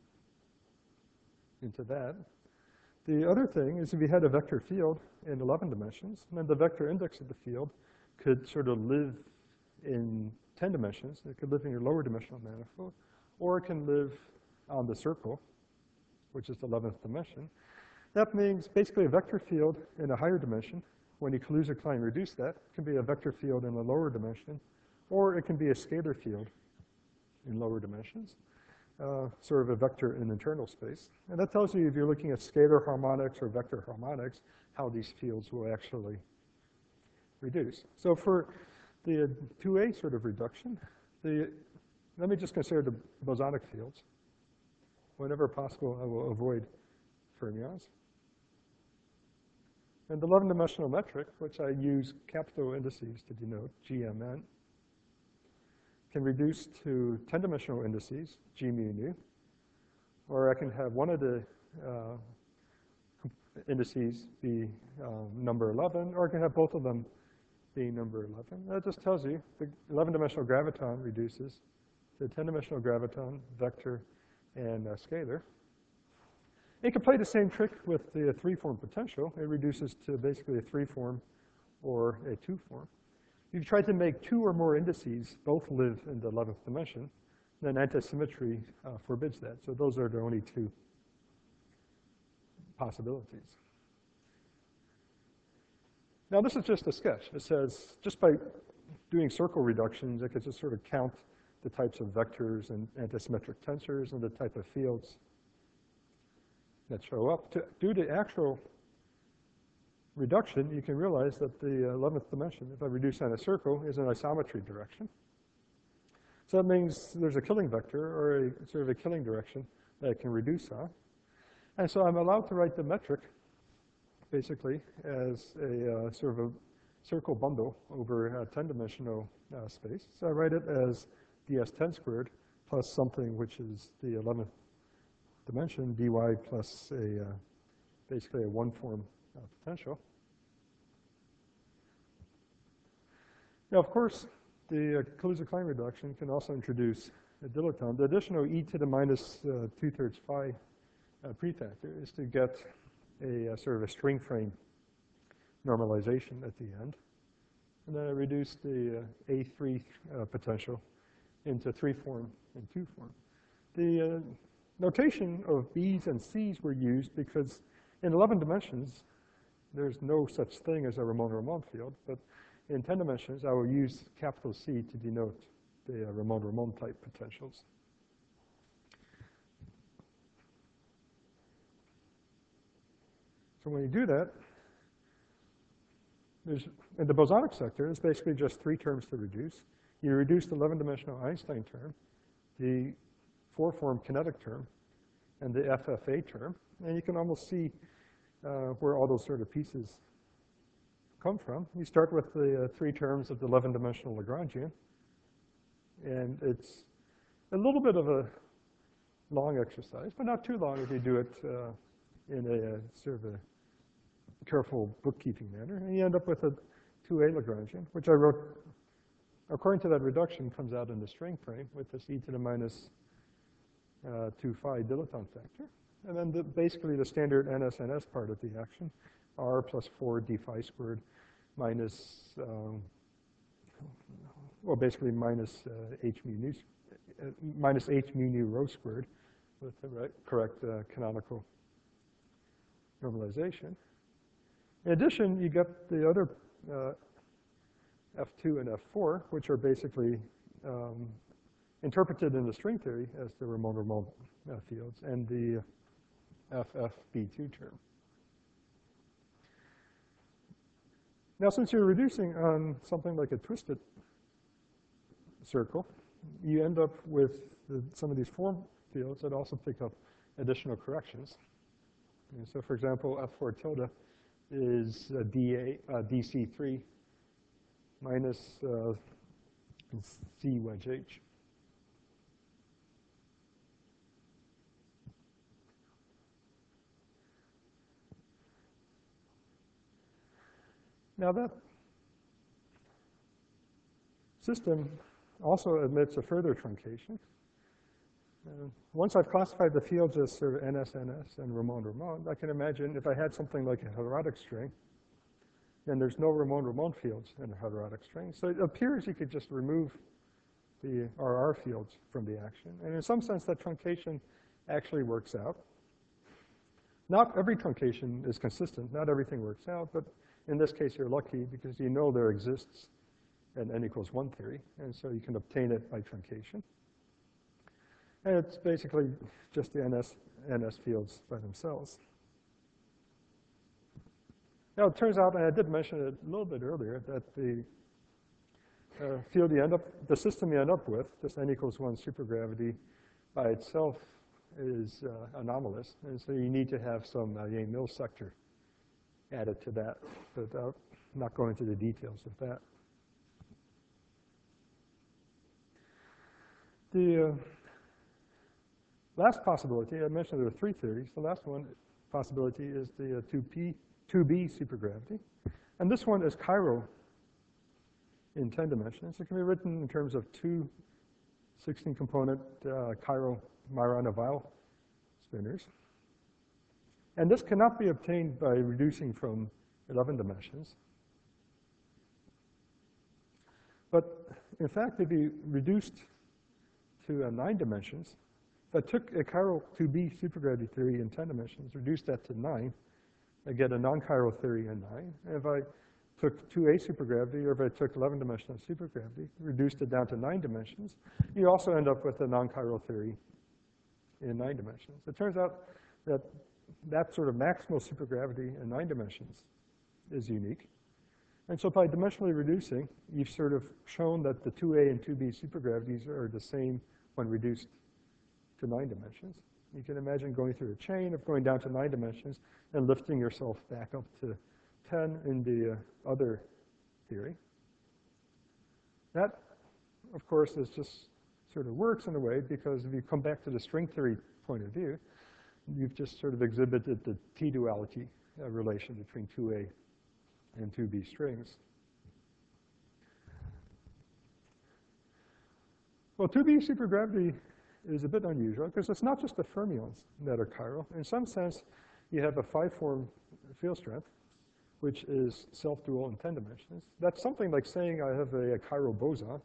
into that. The other thing is if you had a vector field in eleven dimensions, then the vector index of the field could sort of live in ten dimensions. It could live in your lower dimensional manifold, or it can live on the circle, which is the eleventh dimension. That means basically a vector field in a higher dimension, when you Kaluza-Klein reduce that, can be a vector field in a lower dimension, or it can be a scalar field in lower dimensions. Uh, sort of a vector in internal space. And that tells you if you're looking at scalar harmonics or vector harmonics, how these fields will actually reduce. So for the two A sort of reduction, the, let me just consider the bosonic fields. Whenever possible, I will avoid fermions. And the eleven dimensional metric, which I use capital indices to denote, G M N, can reduce to ten dimensional indices, G mu nu, or I can have one of the uh, indices be um, number eleven, or I can have both of them being number eleven. That just tells you the eleven dimensional graviton reduces to ten dimensional graviton, vector, and uh, scalar. You can play the same trick with the three-form potential. It reduces to basically a three-form or a two-form. If you try to make two or more indices both live in the eleventh dimension, then antisymmetry uh, forbids that. So those are the only two possibilities. Now, this is just a sketch. It says, just by doing circle reductions, I could just sort of count the types of vectors and antisymmetric tensors and the type of fields that show up. To do the actual reduction, you can realize that the eleventh dimension, if I reduce on a circle, is an isometry direction. So that means there's a killing vector or a sort of a killing direction that I can reduce on. And so I'm allowed to write the metric basically as a uh, sort of a circle bundle over a ten-dimensional uh, space. So I write it as ds ten squared plus something which is the eleventh dimension, dy plus a uh, basically a one-form uh, potential. Now, of course, the uh, Kaluza-Klein reduction can also introduce a dilaton. The additional e to the minus uh, two-thirds phi uh, prefactor is to get a, a sort of a string frame normalization at the end. And then I reduce the uh, A three uh, potential into three form and two form. The uh, notation of B's and C's were used because in eleven dimensions, there's no such thing as a Ramon-Ramon field, but in ten dimensions, I will use capital C to denote the uh, Ramon-Ramon type potentials. So when you do that, there's, in the bosonic sector, it's basically just three terms to reduce. You reduce the eleven-dimensional Einstein term, the four-form kinetic term, and the F F A term. And you can almost see uh, where all those sort of pieces come from. You start with the uh, three terms of the eleven-dimensional Lagrangian. And it's a little bit of a long exercise, but not too long if you do it uh, in a, a sort of a careful bookkeeping manner. And you end up with a two A Lagrangian, which I wrote, according to that reduction, comes out in the string frame with this e to the minus uh, two phi dilaton factor. And then the, basically the standard N S N S part of the action, r plus four d phi squared minus, um, well, basically minus uh, h mu nu, uh, minus h mu nu rho squared with the right, correct uh, canonical normalization. In addition, you get the other uh, F two and F four, which are basically um, interpreted in the string theory as the Ramon-Ramon uh, fields, and the F F B two term. Now, since you're reducing on something like a twisted circle, you end up with the, some of these form fields that also pick up additional corrections. And so, for example, F four tilde is uh, D A, uh, D C three minus uh, C wedge H. Now that system also admits a further truncation. Uh, once I've classified the fields as sort of N S N S and Ramon-Ramon, I can imagine if I had something like a heterotic string, then there's no Ramon-Ramon fields in a heterotic string. So it appears you could just remove the R R fields from the action. And in some sense, that truncation actually works out. Not every truncation is consistent. Not everything works out. But in this case, you're lucky because you know there exists an n equals one theory. And so you can obtain it by truncation. And it's basically just the N S, N S fields by themselves. Now, it turns out, and I did mention it a little bit earlier, that the uh, field you end up, the system you end up with, this n equals one supergravity by itself is uh, anomalous. And so you need to have some uh, Yang-Mills sector added to that. But I'm not going into the details of that. The uh, last possibility, I mentioned there are three theories. The last one possibility is the uh, two P, two B supergravity. And this one is chiral in ten dimensions. It can be written in terms of two sixteen component uh, chiral Majorana-Weil spinors. And this cannot be obtained by reducing from eleven dimensions. But in fact, if you reduced to uh, nine dimensions, if I took a chiral two B supergravity theory in ten dimensions, reduced that to nine, I get a non-chiral theory in nine. And if I took two A supergravity, or if I took eleven dimensional supergravity, reduced it down to nine dimensions, you also end up with a non-chiral theory in nine dimensions. It turns out that that sort of maximal supergravity in nine dimensions is unique. And so by dimensionally reducing, you've sort of shown that the two A and two B supergravities are the same when reduced to nine dimensions. You can imagine going through a chain of going down to nine dimensions and lifting yourself back up to ten in the uh, other theory. That, of course, is just sort of works in a way because if you come back to the string theory point of view, you've just sort of exhibited the T-duality uh, relation between two A and two B strings. Well, two B supergravity is a bit unusual because it's not just the fermions that are chiral. In some sense, you have a five-form field strength, which is self-dual in ten dimensions. That's something like saying I have a, a chiral boson.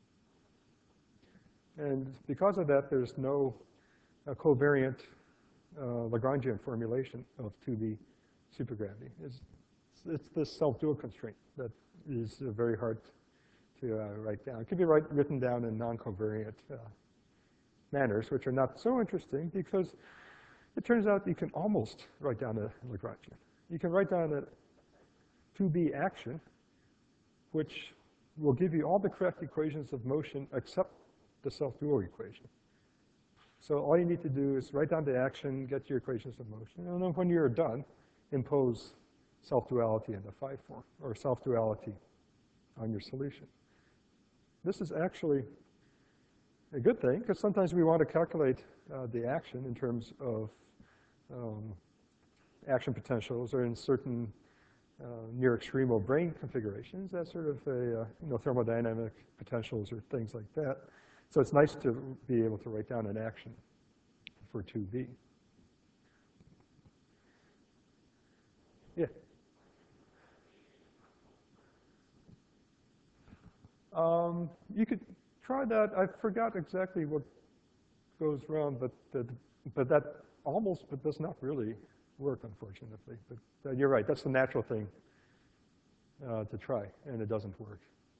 And because of that, there's no uh, covariant uh, Lagrangian formulation of two B supergravity. It's, it's this self-dual constraint that is uh, very hard to uh, write down. It can be write, written down in non-covariant uh, manners, which are not so interesting because it turns out you can almost write down a Lagrangian. You can write down a two B action, which will give you all the correct equations of motion except the self-dual equation. So all you need to do is write down the action, get your equations of motion, and then when you're done, impose self-duality in the phi form, or self-duality on your solution. This is actually a good thing, because sometimes we want to calculate uh, the action in terms of um, action potentials or in certain uh, near extremal brane configurations. That's sort of a, uh, you know, thermodynamic potentials or things like that. So it's nice to be able to write down an action for two B. Yeah. Um, you could try that. I forgot exactly what goes around, but the, but that almost but does not really work, unfortunately. But uh, you're right. That's the natural thing uh, to try, and it doesn't work.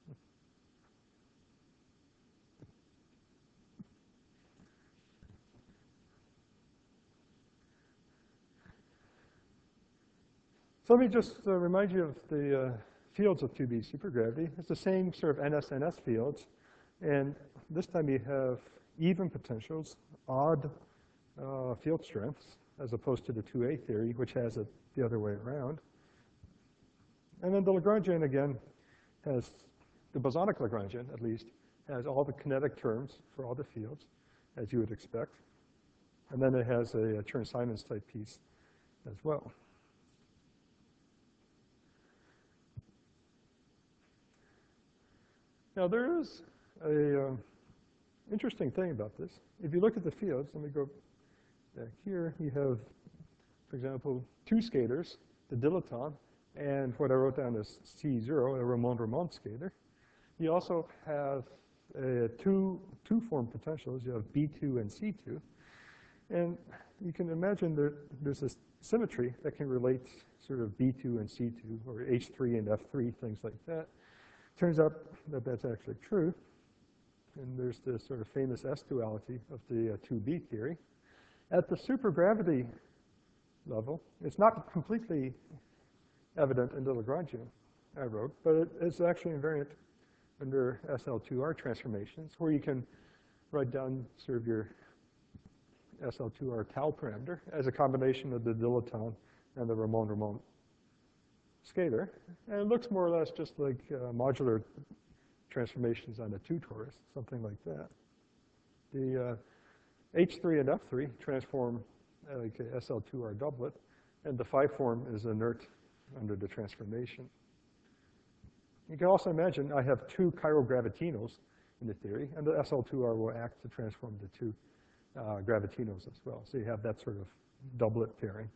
So let me just uh, remind you of the uh, fields of two B supergravity. It's the same sort of N S N S fields. And this time you have even potentials, odd uh, field strengths, as opposed to the two A theory, which has it the other way around. And then the Lagrangian, again, has, the bosonic Lagrangian, at least, has all the kinetic terms for all the fields, as you would expect. And then it has a, a Chern-Simons type piece as well. Now, there is a uh, interesting thing about this. If you look at the fields, let me go back here. You have, for example, two scalars, the dilaton, and what I wrote down as C zero, a Ramond-Ramond scalar. You also have uh, two two-form potentials. You have B two and C two. And you can imagine that there's this symmetry that can relate sort of B two and C two, or H three and F three, things like that. Turns out that that's actually true. And there's this sort of famous S-duality of the uh, two B theory. At the supergravity level, it's not completely evident in the Lagrangian I wrote, but it is actually invariant under S L two R transformations, where you can write down sort of your S L two R tau parameter as a combination of the dilaton and the Ramond-Ramond scalar. And it looks more or less just like uh, modular transformations on a two torus, something like that. The uh, H three and F three transform uh, like a S L two R doublet, and the phi form is inert under the transformation. You can also imagine I have two chiral gravitinos in the theory, and the S L two R will act to transform the two uh, gravitinos as well. So you have that sort of doublet pairing.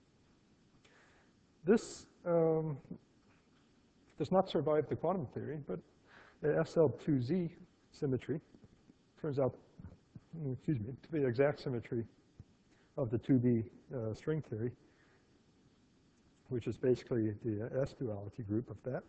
This um, does not survive the quantum theory, but the S L two Z symmetry turns out, excuse me, to be the exact symmetry of the two B uh, string theory. which is basically the S-duality group of that.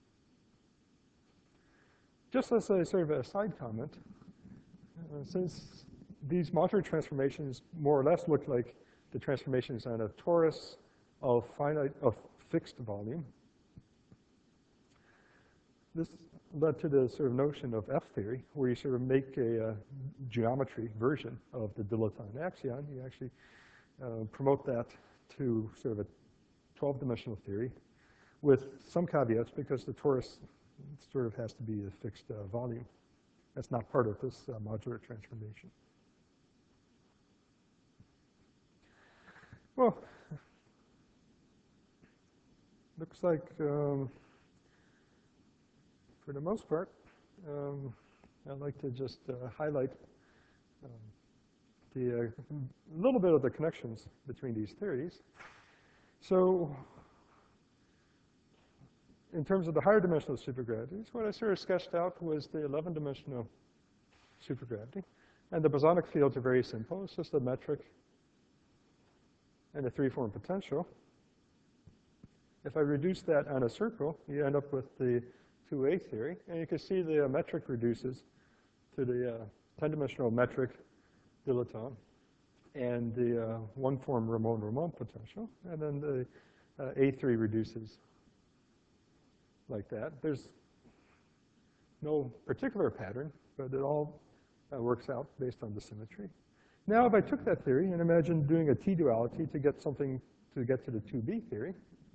Just as a sort of a side comment, uh, since these modular transformations more or less look like the transformations on a torus of finite, of fixed volume, this led to the sort of notion of F-theory, where you sort of make a uh, geometry version of the dilaton axion. You actually uh, promote that to sort of a twelve-dimensional theory with some caveats, because the torus sort of has to be a fixed uh, volume. That's not part of this uh, modular transformation. Well, looks like, um, for the most part, um, I'd like to just uh, highlight um, the uh, little bit of the connections between these theories. So, in terms of the higher dimensional supergravities, what I sort of sketched out was the eleven dimensional supergravity. And the bosonic fields are very simple. It's just a metric and a three-form potential. If I reduce that on a circle, you end up with the two A theory. And you can see the uh, metric reduces to the uh, ten-dimensional metric dilaton and the uh, one-form Ramon-Ramon potential. And then the uh, A three reduces like that. There's no particular pattern, but it all uh, works out based on the symmetry. Now, if I took that theory and imagine doing a T-duality to get something to get to the two B theory,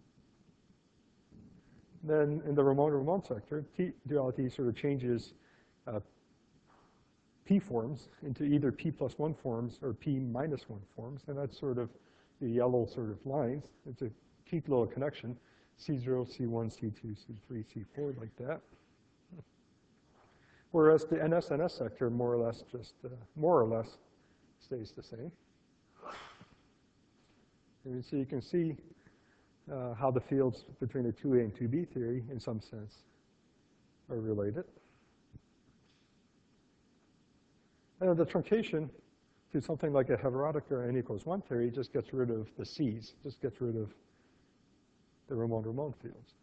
then in the Ramon-Ramon sector, T-duality sort of changes uh, P forms into either P plus one forms or P minus one forms, and that's sort of the yellow sort of lines. It's a cute little connection. C zero, C one, C two, C three, C four, like that. Whereas the N S N S sector more or less just, uh, more or less stays the same. And so you can see uh, how the fields between the two A and two B theory, in some sense, are related. And the truncation to something like a heterotic or n equals one theory just gets rid of the C's, just gets rid of the Ramon-Ramon fields.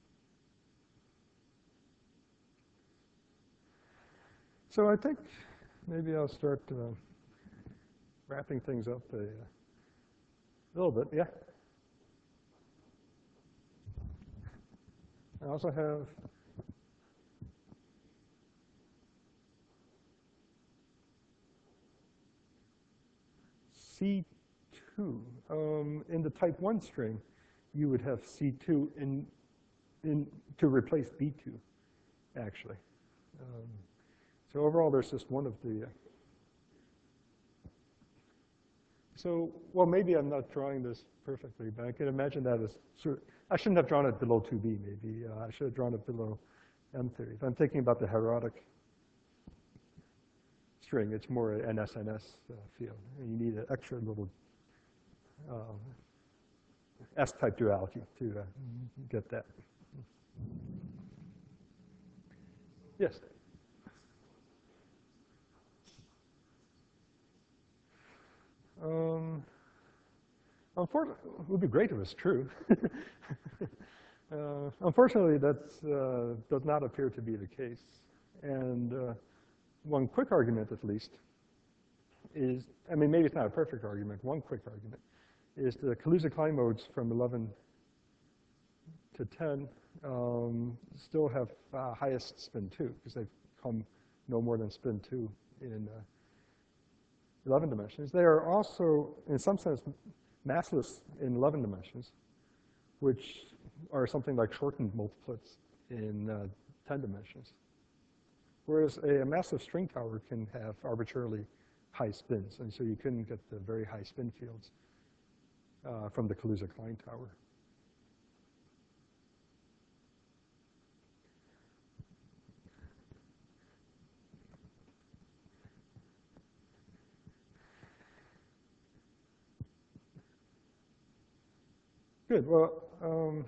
So I think maybe I'll start uh, wrapping things up a, a little bit. Yeah? I also have C two. Um, in the type one string, you would have C two in, in, to replace B two, actually. Um, so overall, there's just one of the. Uh, so, well, maybe I'm not drawing this perfectly, but I can imagine that as sort of, I shouldn't have drawn it below two B, maybe. Uh, I should have drawn it below M theory. If I'm thinking about the heterotic string, it's more an N S N S uh, field. And you need an extra little uh, S-type duality to uh, get that. Yes? Um, unfortunately, it would be great if it was true. uh, unfortunately, that uh, does not appear to be the case. And uh, one quick argument, at least, is, I mean, maybe it's not a perfect argument. One quick argument is the Kaluza-Klein modes from eleven to ten um, still have uh, highest spin two, because they've come no more than spin two in uh, eleven dimensions. They are also, in some sense, massless in eleven dimensions, which are something like shortened multiplets in uh, ten dimensions. Whereas a, a massive string tower can have arbitrarily high spins, and so you couldn't get the very high spin fields uh, from the Kaluza-Klein tower. Good. Well, um,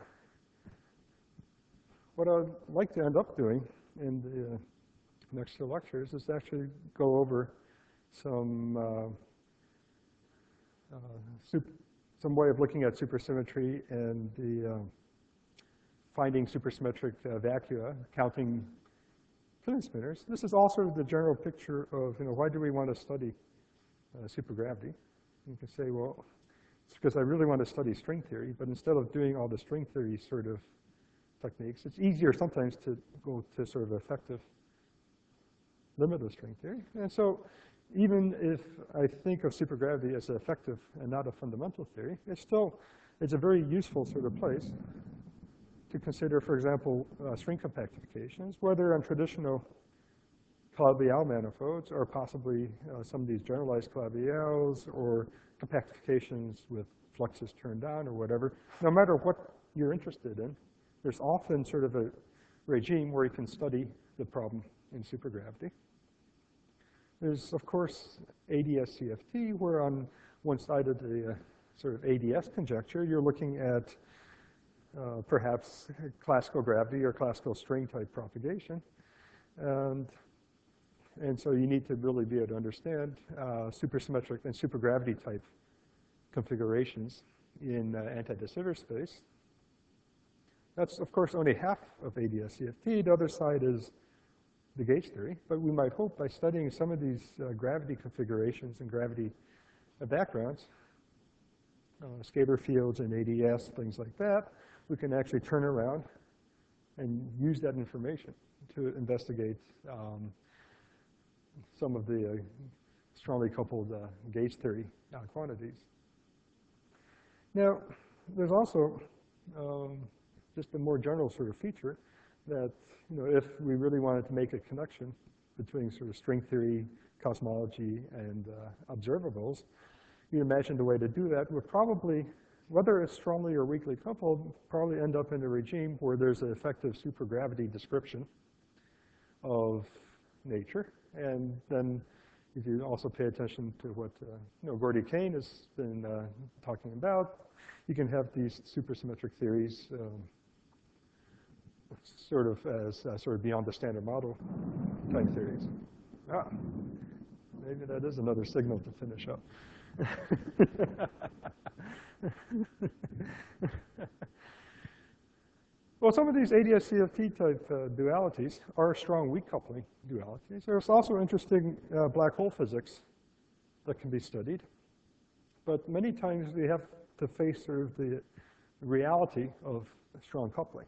what I'd like to end up doing in the uh, next two lectures is actually go over some uh, uh, some way of looking at supersymmetry and the um, finding supersymmetric uh, vacua, counting Killian spinors. This is also the general picture of, you know, why do we want to study uh, supergravity? You can say, well, it's because I really want to study string theory, but instead of doing all the string theory sort of techniques, it's easier sometimes to go to sort of effective limitless string theory. And so even if I think of supergravity as effective and not a fundamental theory, it's still, it's a very useful sort of place to consider, for example, uh, string compactifications, whether on traditional Calabi-Yau manifolds or possibly uh, some of these generalized Calabi-Yaus or compactifications with fluxes turned on or whatever. No matter what you're interested in, there's often sort of a regime where you can study the problem in supergravity. There's, of course, A D S C F T, where on one side of the uh, sort of A D S conjecture, you're looking at uh, perhaps classical gravity or classical string type propagation. And, and so you need to really be able to understand uh, supersymmetric and supergravity type configurations in uh, anti-de Sitter space. That's, of course, only half of A D S C F T. The other side is the gauge theory. But we might hope by studying some of these uh, gravity configurations and gravity uh, backgrounds, uh, scalar fields and A D S, things like that, we can actually turn around and use that information to investigate um, some of the uh, strongly coupled uh, gauge theory uh, quantities. Now, there's also um, just a more general sort of feature that, you know, if we really wanted to make a connection between sort of string theory, cosmology, and uh, observables, you imagine the way to do that would probably, whether it's strongly or weakly coupled, probably end up in a regime where there's an effective supergravity description of nature. And then if you also pay attention to what uh, you know, Gordy Kane has been uh, talking about, you can have these supersymmetric theories um, sort of as uh, sort of beyond the standard model type theories. Ah, maybe that is another signal to finish up. Well, some of these A D S C F T type uh, dualities are strong weak coupling dualities. There's also interesting uh, black hole physics that can be studied. But many times we have to face sort of the reality of strong coupling.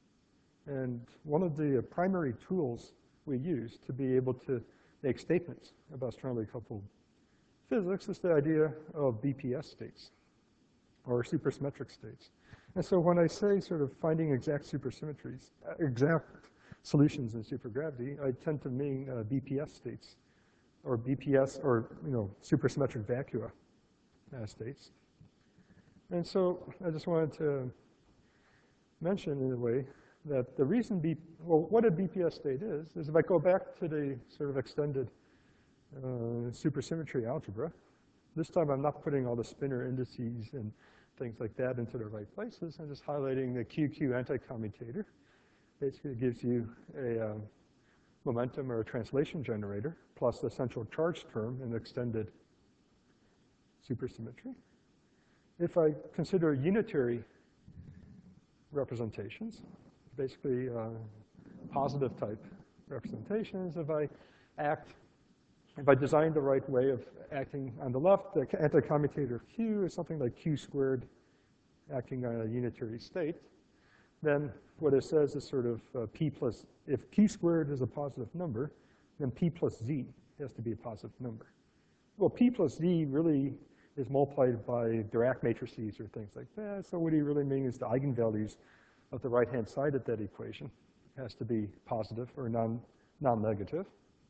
And one of the primary tools we use to be able to make statements about strongly coupled physics is the idea of B P S states, or supersymmetric states. And so when I say sort of finding exact supersymmetries, exact solutions in supergravity, I tend to mean uh, B P S states, or B P S, or you know, supersymmetric vacua uh, states. And so I just wanted to mention in a way that the reason, B, well, what a B P S state is, is if I go back to the sort of extended uh, supersymmetry algebra, this time I'm not putting all the spinor indices and things like that into the right places. I'm just highlighting the Q Q anti-commutator. Basically, it gives you a um, momentum or a translation generator plus the central charge term in extended supersymmetry. If I consider unitary representations, basically uh, positive type representations, if I act, if I design the right way of acting on the left, the anti-commutator Q is something like Q squared acting on a unitary state, then what it says is sort of uh, P plus, if Q squared is a positive number, then P plus Z has to be a positive number. Well, P plus Z really is multiplied by Dirac matrices or things like that. So what he really means is the eigenvalues of the right-hand side of that equation has to be positive or non, non-negative.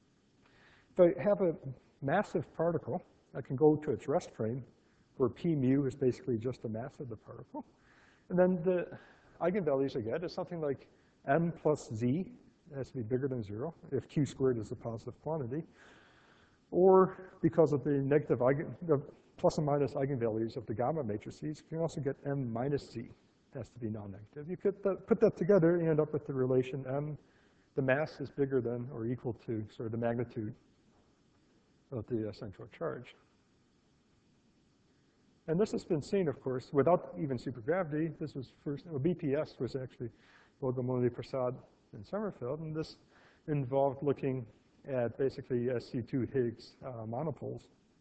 If I have a massive particle, I can go to its rest frame, where P mu is basically just the mass of the particle. And then the eigenvalues I get is something like M plus Z, it has to be bigger than zero, if Q squared is a positive quantity. Or because of the negative eigen, the plus and minus eigenvalues of the gamma matrices, you can also get M minus Z. It has to be non-negative. You put that, put that together, you end up with the relation M, the mass is bigger than or equal to sort of the magnitude of the uh, central charge. And this has been seen, of course, without even supergravity. This was first, well, B P S was actually Bogomolny, Prasad, and Sommerfeld. And this involved looking at basically S C two Higgs uh, monopoles.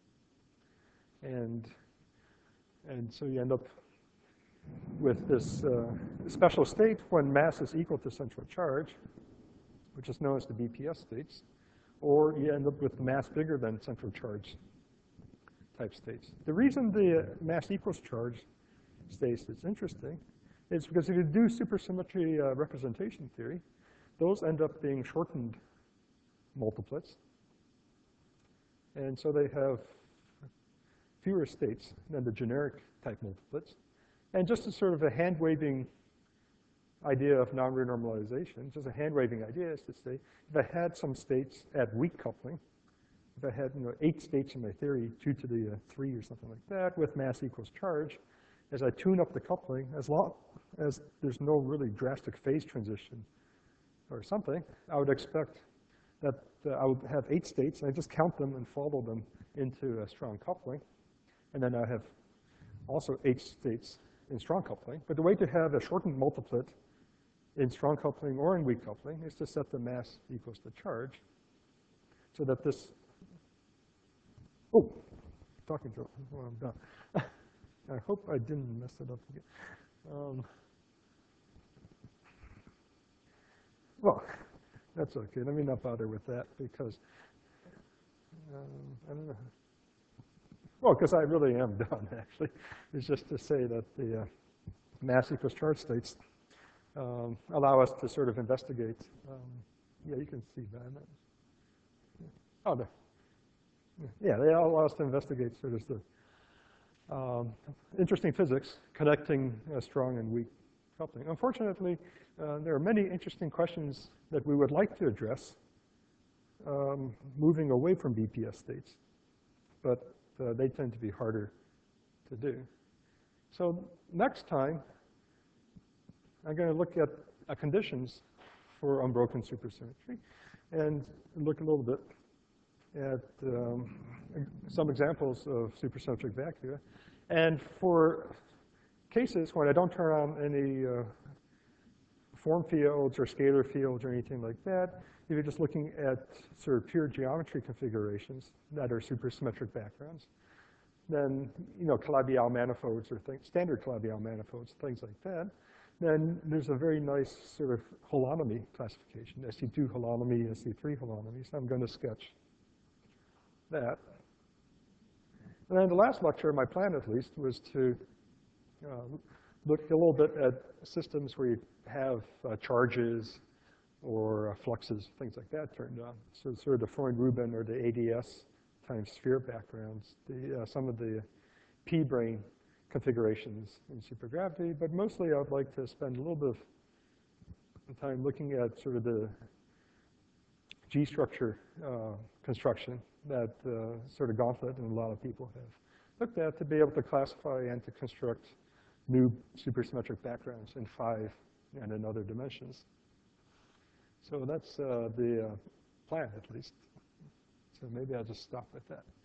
And, and so you end up with this uh, special state when mass is equal to central charge, which is known as the B P S states. Or you end up with mass bigger than central charge type states. The reason the uh, mass equals charge states is interesting is because if you do supersymmetry uh, representation theory, those end up being shortened multiplets. And so they have fewer states than the generic type multiplets. And just as sort of a hand-waving idea of non-renormalization, just a hand-waving idea is to say, if I had some states at weak coupling, if I had, you know, eight states in my theory, two to the uh, three or something like that, with mass equals charge, as I tune up the coupling, as long as there's no really drastic phase transition or something, I would expect that uh, I would have eight states, and I just count them and follow them into a strong coupling. And then I have also eight states in strong coupling. But the way to have a shortened multiplet in strong coupling or in weak coupling is to set the mass equals the charge so that this, oh, talking to well, I'm done. I hope I didn't mess it up again. Um, well, that's okay. Let me not bother with that because um, I don't know. Well, because I really am done, actually. It's just to say that the uh, mass equals charge states um, allow us to sort of investigate. Um, yeah, you can see that. Oh, there. Yeah, they allow us to investigate sort of the um, interesting physics connecting uh, strong and weak coupling. Unfortunately, uh, there are many interesting questions that we would like to address um, moving away from B P S states, but uh, they tend to be harder to do. So next time, I'm going to look at uh, conditions for unbroken supersymmetry and look a little bit at um, some examples of supersymmetric vacua. And for cases when I don't turn on any uh, form fields or scalar fields or anything like that, if you're just looking at sort of pure geometry configurations that are supersymmetric backgrounds, then, you know, Calabi-Yau manifolds or things, standard Calabi-Yau manifolds, things like that, then there's a very nice sort of holonomy classification, S C two holonomy, S C three holonomy. So I'm going to sketch that. And then the last lecture, my plan at least, was to uh, look a little bit at systems where you have uh, charges or uh, fluxes, things like that turned on. So sort of the Freund-Rubin or the A D S times sphere backgrounds, the, uh, some of the p-brane configurations in supergravity. But mostly I would like to spend a little bit of time looking at sort of the G-structure uh, construction that uh, sort of Gauntlet and a lot of people have looked at to be able to classify and to construct new supersymmetric backgrounds in five and in other dimensions. So that's uh, the uh, plan, at least. So maybe I'll just stop with that.